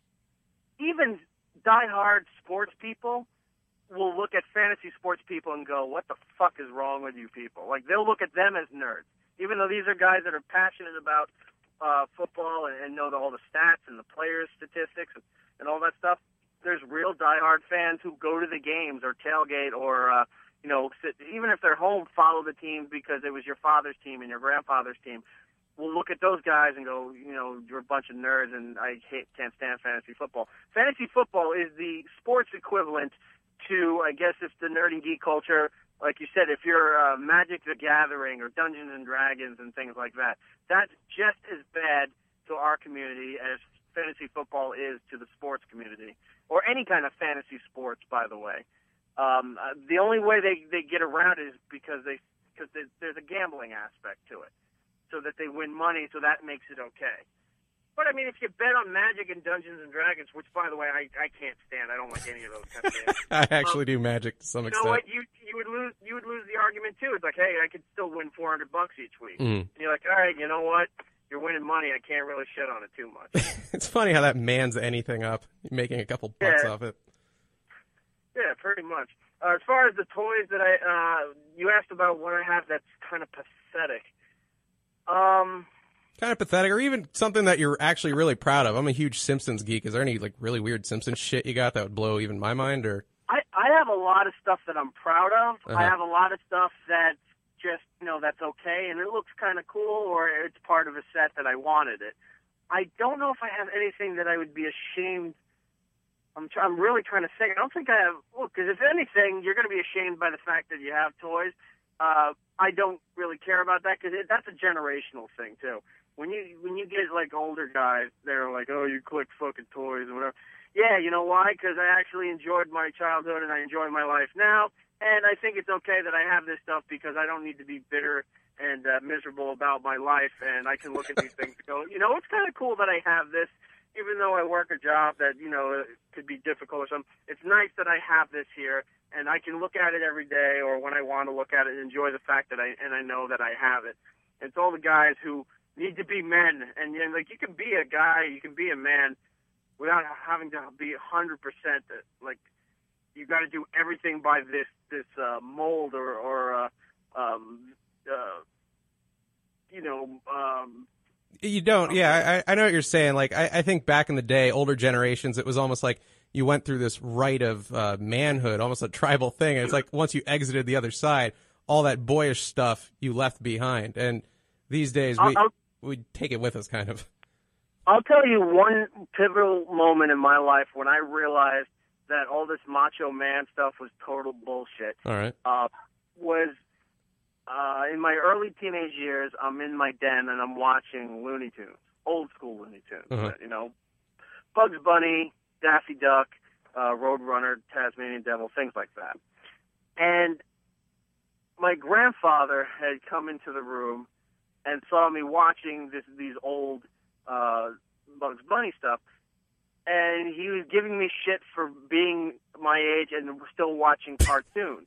even diehard sports people will look at fantasy sports people and go, what the fuck is wrong with you people? Like, they'll look at them as nerds. Even though these are guys that are passionate about uh, football and, and know the, all the stats and the players' statistics and, and all that stuff, there's real diehard fans who go to the games or tailgate or uh, – you know, even if they're home, follow the team because it was your father's team and your grandfather's team. We'll look at those guys and go, you know, you're a bunch of nerds and I hate, can't stand fantasy football. Fantasy football is the sports equivalent to, I guess, if the nerdy geek culture, like you said, if you're uh, Magic the Gathering or Dungeons and Dragons and things like that, that's just as bad to our community as fantasy football is to the sports community, or any kind of fantasy sports, by the way. Um, uh, the only way they, they get around it is because they because there's a gambling aspect to it, so that they win money, so that makes it okay. But I mean, if you bet on Magic and Dungeons and Dragons, which by the way I, I can't stand, I don't like any of those kind of games. I actually um, do Magic to some you extent. know what? You you would lose you would lose the argument too. It's like, hey, I could still win four hundred bucks each week. Mm. And you're like, all right, you know what? you're winning money, I can't really shit on it too much. It's funny how that mans anything up, making a couple bucks yeah. off it. Yeah, pretty much. Uh, as far as the toys that I, uh, you asked about what I have that's kind of pathetic. Um, kind of pathetic, or even something that you're actually really proud of. I'm a huge Simpsons geek. Is there any like really weird Simpsons shit you got that would blow even my mind? Or I, I have a lot of stuff that I'm proud of. Uh-huh. I have a lot of stuff that's just, you know, that's okay, and it looks kind of cool, or it's part of a set that I wanted it. I don't know if I have anything that I would be ashamed. I'm, try, I'm really trying to think. I don't think I have. Look, because if anything, you're going to be ashamed by the fact that you have toys. Uh, I don't really care about that because that's a generational thing too. When you when you get like older guys, they're like, "Oh, you collect fucking toys or whatever." Yeah, you know why? Because I actually enjoyed my childhood and I enjoy my life now, and I think it's okay that I have this stuff because I don't need to be bitter and uh, miserable about my life, and I can look at these things and go, you know, it's kind of cool that I have this. Even though I work a job that, you know, could be difficult or something, it's nice that I have this here, and I can look at it every day or when I want to look at it and enjoy the fact that I, and I know that I have it. It's all the guys who need to be men, and, you know, like, you can be a guy, you can be a man without having to be one hundred percent, like, you got to do everything by this, this uh, mold or, or uh, um, uh, you know, um, You don't, yeah. I, I know what you're saying. Like, I, I think back in the day, older generations, it was almost like you went through this rite of uh, manhood, almost a tribal thing. And it's like once you exited the other side, all that boyish stuff you left behind. And these days, we I'll, we take it with us, kind of. I'll tell you one pivotal moment in my life when I realized that all this macho man stuff was total bullshit. All right. Uh, was Uh, in my early teenage years, I'm in my den and I'm watching Looney Tunes, old school Looney Tunes. Uh-huh. You know, Bugs Bunny, Daffy Duck, uh, Roadrunner, Tasmanian Devil, things like that. And my grandfather had come into the room and saw me watching this these old uh, Bugs Bunny stuff, and he was giving me shit for being my age and still watching cartoons.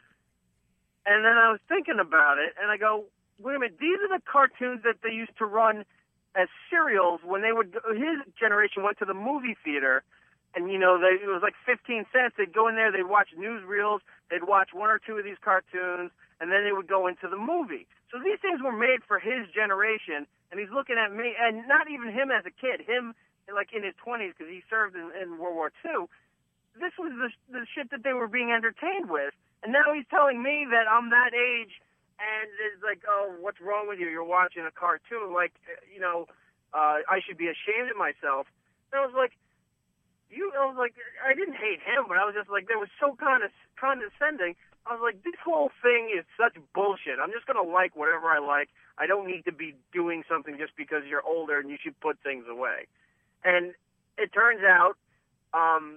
And then I was thinking about it, and I go, wait a minute, these are the cartoons that they used to run as serials when they would, his generation went to the movie theater, and, you know, they, it was like fifteen cents. They'd go in there, they'd watch newsreels, they'd watch one or two of these cartoons, and then they would go into the movie. So these things were made for his generation, and he's looking at me, and not even him as a kid, him, like, in his twenties, because he served in, in World War Two. This was the, the shit that they were being entertained with. And now he's telling me that I'm that age, and it's like, oh, what's wrong with you? You're watching a cartoon. Like, you know, uh, I should be ashamed of myself. And I was like, you, I was like, I didn't hate him, but I was just like, they were so kind of condescending. I was like, this whole thing is such bullshit. I'm just going to like whatever I like. I don't need to be doing something just because you're older and you should put things away. And it turns out, um,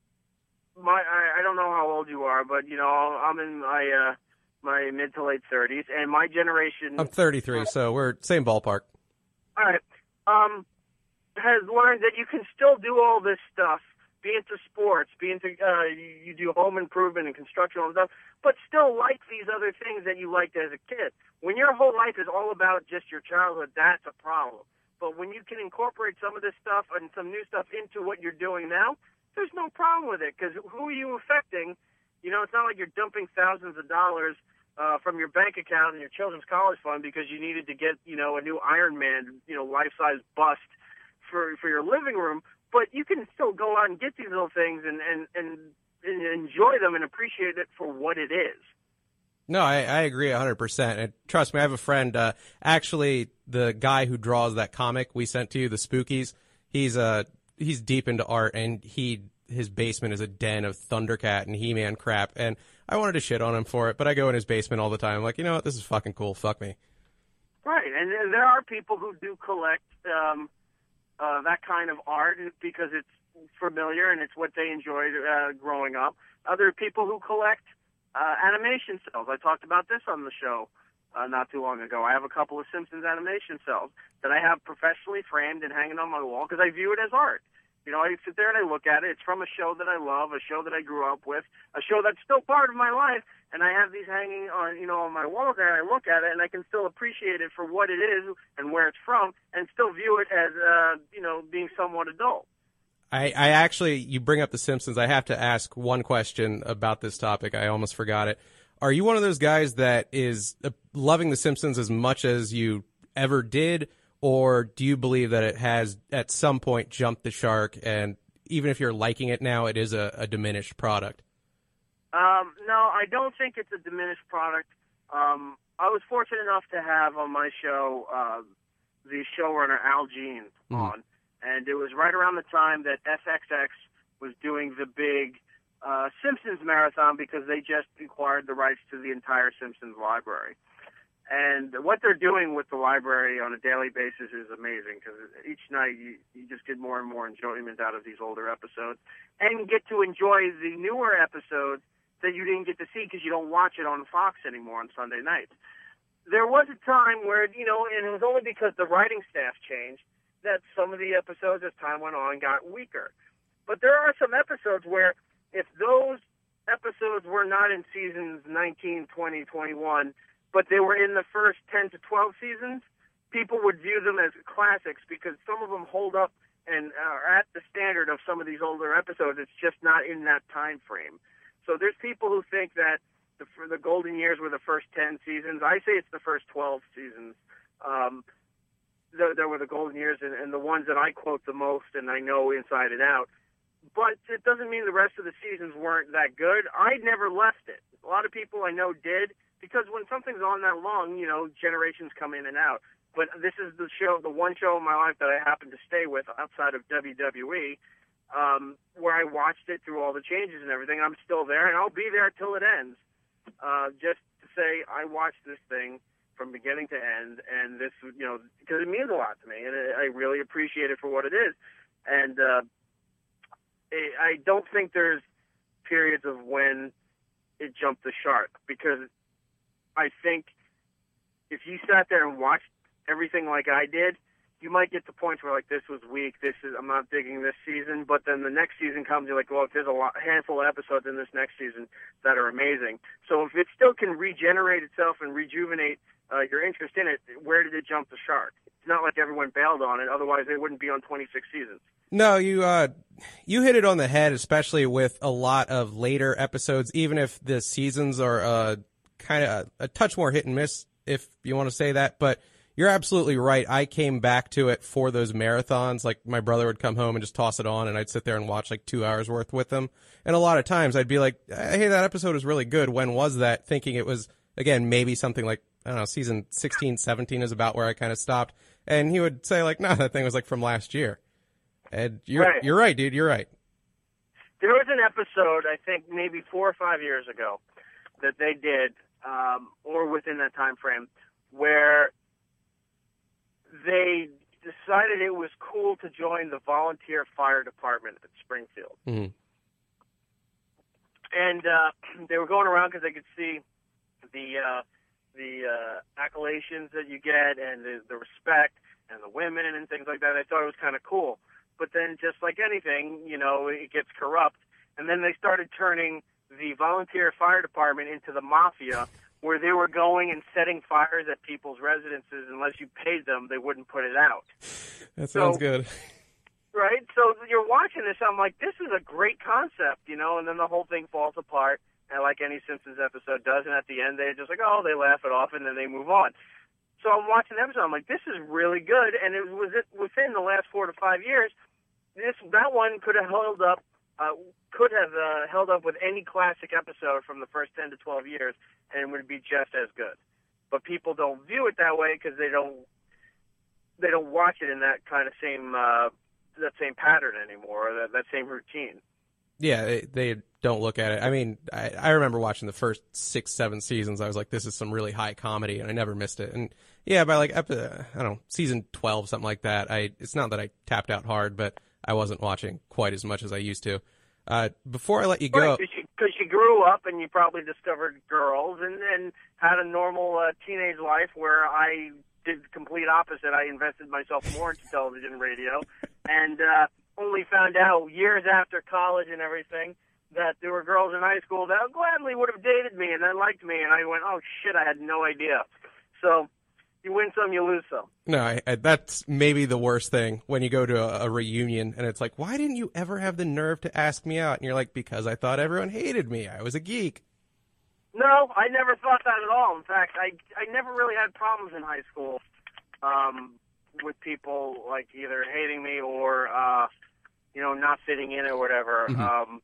My, I, I don't know how old you are, but, you know, I'm in my uh, my mid to late thirties, and my generation... I'm thirty-three, so we're same ballpark. All right. Um, has learned that you can still do all this stuff, be into sports, be into, uh, you, you do home improvement and construction and stuff, but still like these other things that you liked as a kid. When your whole life is all about just your childhood, that's a problem. But when you can incorporate some of this stuff and some new stuff into what you're doing now, there's no problem with it, because who are you affecting? You know, it's not like you're dumping thousands of dollars uh, from your bank account and your children's college fund because you needed to get, you know, a new Iron Man, you know, life-size bust for for your living room. But you can still go out and get these little things and, and, and, and enjoy them and appreciate it for what it is. No, I, I agree one hundred percent. And trust me, I have a friend, uh, actually, the guy who draws that comic we sent to you, the Spookies, he's uh, he's deep into art, and he his basement is a den of Thundercat and He-Man crap. And I wanted to shit on him for it, but I go in his basement all the time. I'm like, you know what, this is fucking cool. Fuck me. Right, and, and there are people who do collect um, uh, that kind of art because it's familiar and it's what they enjoyed uh, growing up. Other people who collect uh, animation cells. I talked about this on the show uh, not too long ago. I have a couple of Simpsons animation cells that I have professionally framed and hanging on my wall because I view it as art. You know, I sit there and I look at it. It's from a show that I love, a show that I grew up with, a show that's still part of my life, And I have these hanging on, you know, on my wall there, and I look at it, and I can still appreciate it for what it is and where it's from, and still view it as, uh, you know, being somewhat adult. I, I actually, you bring up The Simpsons. I have to ask one question about this topic. I almost forgot it. Are you one of those guys that is loving The Simpsons as much as you ever did, or do you believe that it has at some point jumped the shark, and even if you're liking it now, it is a, a diminished product? Um, no, I don't think it's a diminished product. Um, I was fortunate enough to have on my show uh, the showrunner Al Jean mm-hmm. on, and it was right around the time that F X X was doing the big uh, Simpsons marathon because they just acquired the rights to the entire Simpsons library. And what they're doing with the library on a daily basis is amazing because each night you, you just get more and more enjoyment out of these older episodes and get to enjoy the newer episodes that you didn't get to see because you don't watch it on Fox anymore on Sunday nights. There was a time where, you know, and it was only because the writing staff changed that some of the episodes as time went on got weaker. But there are some episodes where if those episodes were not in seasons nineteen, twenty, twenty-one, but they were in the first ten to twelve seasons, people would view them as classics because some of them hold up and are at the standard of some of these older episodes. It's just not in that time frame. So there's people who think that the, for the golden years were the first ten seasons. I say it's the first twelve seasons. Um, there, there were the golden years and, and the ones that I quote the most and I know inside and out. But it doesn't mean the rest of the seasons weren't that good. I never left it. A lot of people I know did because when something's on that long, you know, generations come in and out. But this is the show, the one show in my life that I happen to stay with outside of W W E. Um, where I watched it through all the changes and everything. I'm still there, and I'll be there till it ends. Uh, just to say I watched this thing from beginning to end, and this, you know, because it means a lot to me, and I really appreciate it for what it is. And uh, I don't think there's periods of when it jumped the shark, because I think if you sat there and watched everything like I did, you might get to points where, like, this was weak, this is, I'm not digging this season, but then the next season comes, you're like, well, there's a lot, handful of episodes in this next season that are amazing. So if it still can regenerate itself and rejuvenate uh, your interest in it, where did it jump the shark? It's not like everyone bailed on it, otherwise they wouldn't be on twenty-six seasons. No, you uh, you hit it on the head, especially with a lot of later episodes, even if the seasons are uh, kind of a, a touch more hit and miss, if you want to say that, but you're absolutely right. I came back to it for those marathons. Like, my brother would come home and just toss it on, and I'd sit there and watch like two hours worth with him. And a lot of times I'd be like, hey, that episode was really good. When was that? Thinking it was, again, maybe something like, I don't know, season sixteen, seventeen is about where I kind of stopped. And he would say, like, no, that thing was like from last year. And you're, right. you're right, dude. You're right. There was an episode, I think maybe four or five years ago, that they did, um, or within that time frame, where they decided it was cool to join the volunteer fire department at Springfield. Mm-hmm. And uh, they were going around because they could see the uh, the uh, accolations that you get and the, the respect and the women and things like that. I thought it was kind of cool. But then, just like anything, you know, it gets corrupt. And then they started turning the volunteer fire department into the mafia, where they were going and setting fires at people's residences. Unless you paid them, they wouldn't put it out. That sounds so, good. Right? So you're watching this, I'm like, this is a great concept, you know, and then the whole thing falls apart, and like any Simpsons episode does, and at the end they're just like, oh, they laugh it off, and then they move on. So I'm watching the episode, I'm like, this is really good, and it was within the last four to five years, this that one could have held up, uh, could have uh, held up with any classic episode from the first ten to twelve years, and it would be just as good. But people don't view it that way because they don't they don't watch it in that kind of same uh, that same pattern anymore, or that, that same routine. Yeah, they, they don't look at it. I mean, I, I remember watching the first six, seven seasons. I was like, this is some really high comedy, and I never missed it. And yeah, by like, epi- I don't know, season twelve, something like that, I it's not that I tapped out hard, but I wasn't watching quite as much as I used to. Uh, before I let you go... Because you, you grew up and you probably discovered girls and, and had a normal uh, teenage life where I did the complete opposite. I invested myself more into television and radio and uh, only found out years after college and everything that there were girls in high school that gladly would have dated me and then liked me, and I went, oh, shit, I had no idea. So you win some, you lose some. No, I, I, that's maybe the worst thing when you go to a, a reunion and it's like, why didn't you ever have the nerve to ask me out? And you're like, because I thought everyone hated me. I was a geek. No, I never thought that at all. In fact, I I never really had problems in high school um, with people like either hating me or uh, you know not fitting in or whatever. Mm-hmm. Um,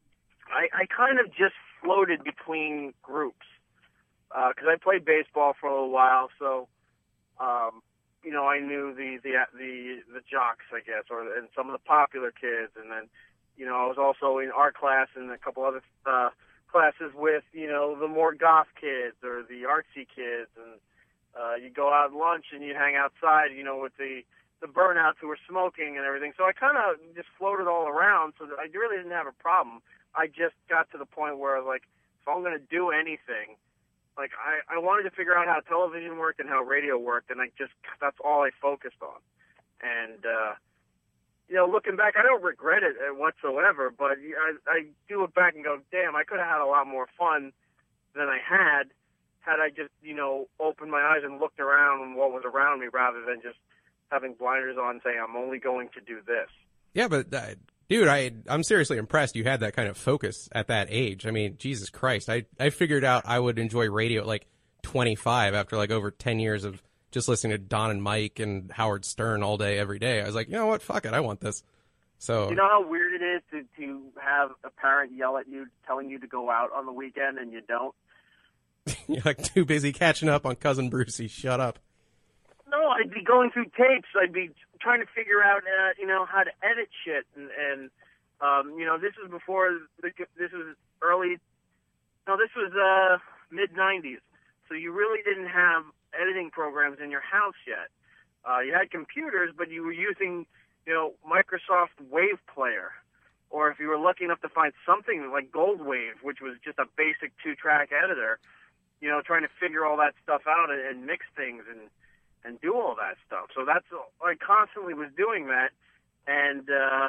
I I kind of just floated between groups because uh, I played baseball for a little while, so um, you know I knew the the the the jocks, I guess, or and some of the popular kids, and then you know I was also in art class and a couple other. Uh, classes with, you know, the more goth kids or the artsy kids, and uh, you go out at lunch and you hang outside, you know, with the, the burnouts who were smoking and everything. So I kind of just floated all around, so that I really didn't have a problem. I just got to the point where, like, if I'm going to do anything, like, I, I wanted to figure out how television worked and how radio worked, and I just, that's all I focused on. And, uh, you know, looking back, I don't regret it whatsoever, but I, I do look back and go, damn, I could have had a lot more fun than I had had I just, you know, opened my eyes and looked around and what was around me rather than just having blinders on saying, I'm only going to do this. Yeah, but, uh, dude, I, I'm seriously impressed you had that kind of focus at that age. I mean, Jesus Christ, I, I figured out I would enjoy radio at like twenty-five after like over ten years of just listening to Don and Mike and Howard Stern all day, every day. I was like, you know what? Fuck it. I want this. So, you know how weird it is to, to have a parent yell at you, telling you to go out on the weekend and you don't? You're like too busy catching up on Cousin Brucey. Shut up. No, I'd be going through tapes. I'd be trying to figure out, uh, you know, how to edit shit. And, and um, you know, this was before, the, this was early, no, this was uh, mid nineties. So you really didn't have editing programs in your house yet. Uh, you had computers, but you were using, you know, Microsoft Wave Player, or if you were lucky enough to find something like Goldwave, which was just a basic two-track editor, you know, trying to figure all that stuff out and, and mix things and and do all that stuff. So that's I constantly was doing that, and uh,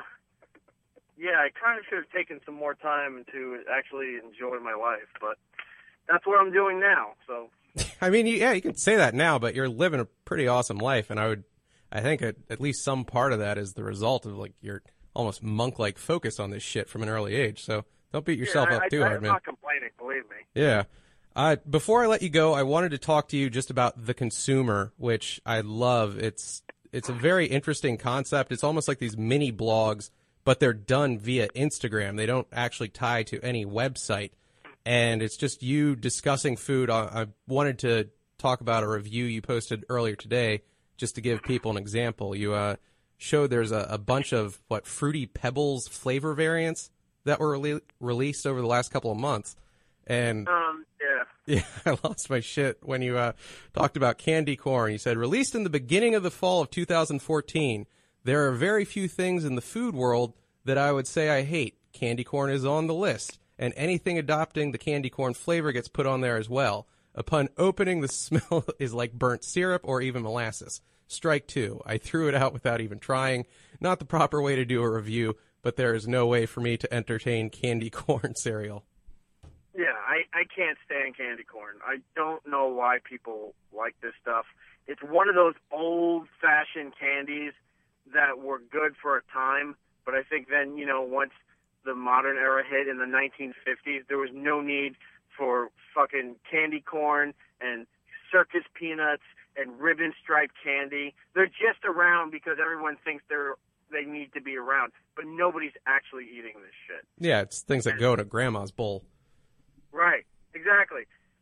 yeah, I kind of should have taken some more time to actually enjoy my life, but that's what I'm doing now. So. I mean, yeah, you can say that now, but you're living a pretty awesome life, and I would, I think at, at least some part of that is the result of like your almost monk-like focus on this shit from an early age. So don't beat yourself yeah, up I, too I, hard, I'm man. I'm not complaining, believe me. Yeah. Uh, before I let you go, I wanted to talk to you just about The Consumer, which I love. It's it's a very interesting concept. It's almost like these mini blogs, but they're done via Instagram. They don't actually tie to any website. And it's just you discussing food. I, I wanted to talk about a review you posted earlier today, just to give people an example. You uh, showed there's a, a bunch of, what, Fruity Pebbles flavor variants that were rele- released over the last couple of months. And um, yeah, yeah, I lost my shit when you uh, talked about candy corn. You said, released in the beginning of the fall of two thousand fourteen, there are very few things in the food world that I would say I hate. Candy corn is on the list. And anything adopting the candy corn flavor gets put on there as well. Upon opening, the smell is like burnt syrup or even molasses. Strike two. I threw it out without even trying. Not the proper way to do a review, but there is no way for me to entertain candy corn cereal. Yeah, I, I can't stand candy corn. I don't know why people like this stuff. It's one of those old-fashioned candies that were good for a time, but I think then, you know, once the modern era hit in the nineteen fifties, there was no need for fucking candy corn and circus peanuts and ribbon striped candy. They're just around because everyone thinks they're they need to be around, but nobody's actually eating this shit. Yeah, it's things that go to grandma's bowl. Right, exactly.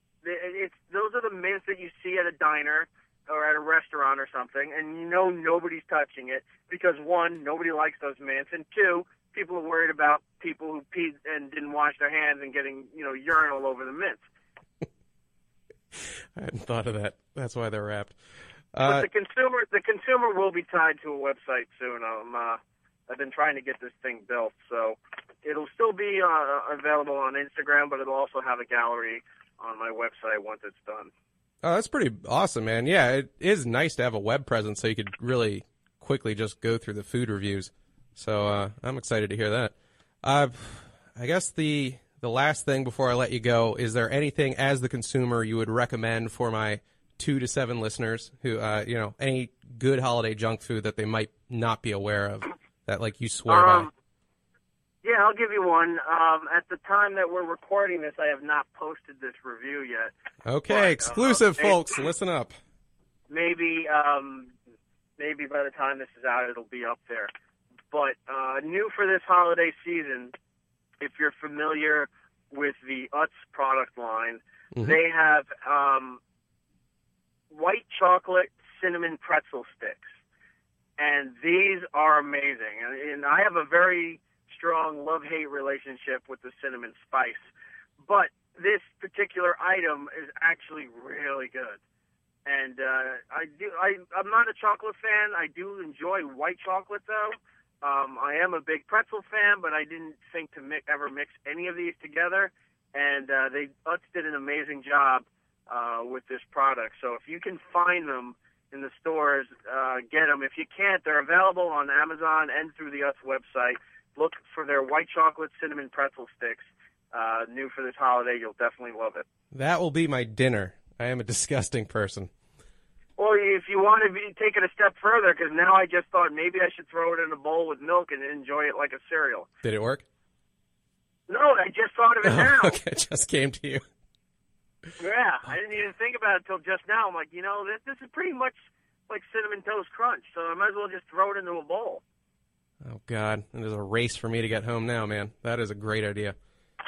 It's those are the mints that you see at a diner or at a restaurant or something, and you know nobody's touching it because one, nobody likes those mints, and two, people are worried about people who peed and didn't wash their hands and getting, you know, urine all over the mints. I hadn't thought of that. That's why they're wrapped. Uh, but the consumer, the consumer will be tied to a website soon. Um, uh, I've been trying to get this thing built, so it'll still be uh, available on Instagram, but it'll also have a gallery on my website once it's done. Oh, that's pretty awesome, man. Yeah, it is nice to have a web presence so you could really quickly just go through the food reviews. So uh, I'm excited to hear that. Uh, I guess the the last thing before I let you go, is there anything as the consumer you would recommend for my two to seven listeners who, uh, you know, any good holiday junk food that they might not be aware of that, like, you swear um, by? Yeah, I'll give you one. Um, at the time that we're recording this, I have not posted this review yet. Okay, but, exclusive, uh, folks. maybe, Listen up. Maybe, um, maybe by the time this is out, it'll be up there. But uh, new for this holiday season, if you're familiar with the Utz product line, mm-hmm. they have um, white chocolate cinnamon pretzel sticks. And these are amazing. And I have a very strong love-hate relationship with the cinnamon spice. But this particular item is actually really good. And uh, I do, I, I'm not a chocolate fan. I do enjoy white chocolate, though. Um, I am a big pretzel fan, but I didn't think to mix, ever mix any of these together. And uh, they Utz did an amazing job uh, with this product. So if you can find them in the stores, uh, get them. If you can't, they're available on Amazon and through the Utz website. Look for their white chocolate cinnamon pretzel sticks. Uh, new for this holiday. You'll definitely love it. That will be my dinner. I am a disgusting person. Well, if you want to be, take it a step further, because now I just thought maybe I should throw it in a bowl with milk and enjoy it like a cereal. Did it work? No, I just thought of it now. Okay, it just came to you. Yeah, I didn't even think about it until just now. I'm like, you know, this this is pretty much like Cinnamon Toast Crunch, so I might as well just throw it into a bowl. Oh, God. There's a race for me to get home now, man. That is a great idea.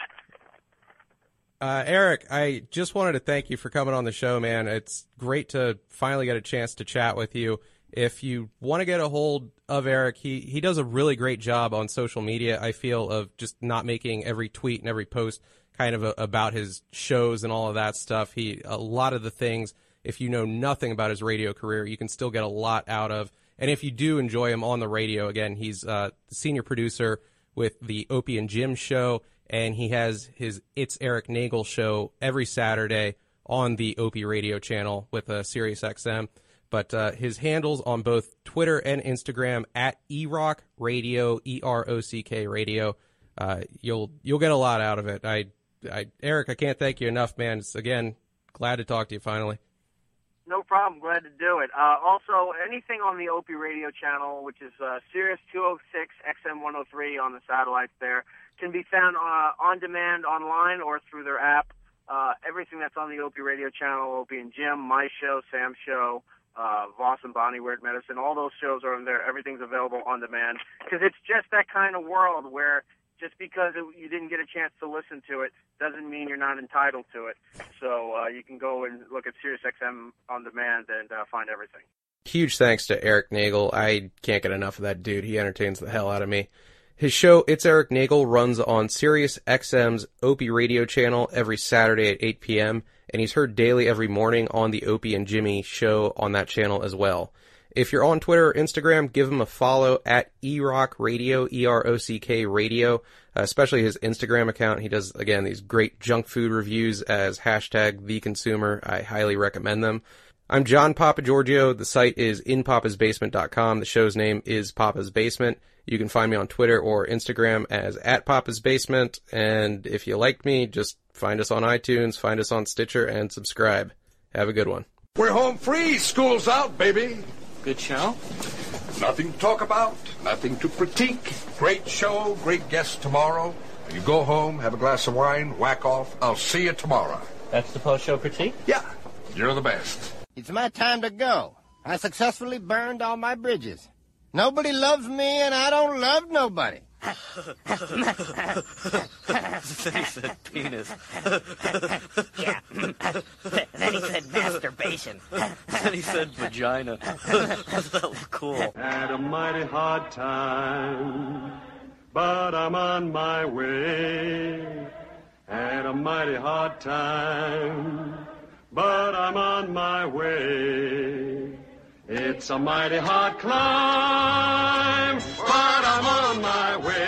Uh, Eric, I just wanted to thank you for coming on the show, man. It's great to finally get a chance to chat with you. If you want to get a hold of Eric, he, he does a really great job on social media, I feel, of just not making every tweet and every post kind of a, about his shows and all of that stuff. He a lot of the things, if you know nothing about his radio career, you can still get a lot out of. And if you do enjoy him on the radio, again, he's uh, the senior producer with the Opie and Jim show, and he has his It's Eric Nagel show every Saturday on the Opie radio channel with uh, Sirius X M. But uh, his handles on both Twitter and Instagram at E R O C Radio, E R O C K Radio. Uh, you'll you'll get a lot out of it. I, I Eric, I can't thank you enough, man. It's, again, glad to talk to you finally. No problem. Glad to do it. Uh, also, anything on the Opie radio channel, which is uh, Sirius two oh six X M one oh three on the satellites there, can be found uh, on demand online or through their app. Uh, everything that's on the Opie radio channel, Opie and Jim, my show, Sam's show, uh, Voss and Bonnie Weird Medicine, all those shows are in there. Everything's available on demand because it's just that kind of world where just because it, you didn't get a chance to listen to it doesn't mean you're not entitled to it. So uh, you can go and look at Sirius X M on demand and uh, find everything. Huge thanks to Eric Nagel. I can't get enough of that dude. He entertains the hell out of me. His show, It's Eric Nagel, runs on Sirius X M's Opie radio channel every Saturday at eight p.m., and he's heard daily every morning on the Opie and Jimmy show on that channel as well. If you're on Twitter or Instagram, give him a follow at E R O C Radio, E R O C K Radio, uh, especially his Instagram account. He does, again, these great junk food reviews as hashtag The Consumer. I highly recommend them. I'm John Papagiorgio. The site is in papas basement dot com. The show's name is Papa's Basement. You can find me on Twitter or Instagram as at Papa's Basement. And if you liked me, just find us on iTunes, find us on Stitcher, and subscribe. Have a good one. We're home free. School's out, baby. Good show? Nothing to talk about, nothing to critique. Great show, great guests tomorrow. You go home, have a glass of wine, whack off. I'll see you tomorrow. That's the post-show critique? Yeah, you're the best. It's my time to go. I successfully burned all my bridges. Nobody loves me, and I don't love nobody. Then he said penis. Yeah. Then he said masturbation. Then he said vagina. That was cool. Had a mighty hard time, but I'm on my way. Had a mighty hard time, but I'm on my way. It's a mighty hard climb, but I'm on my way.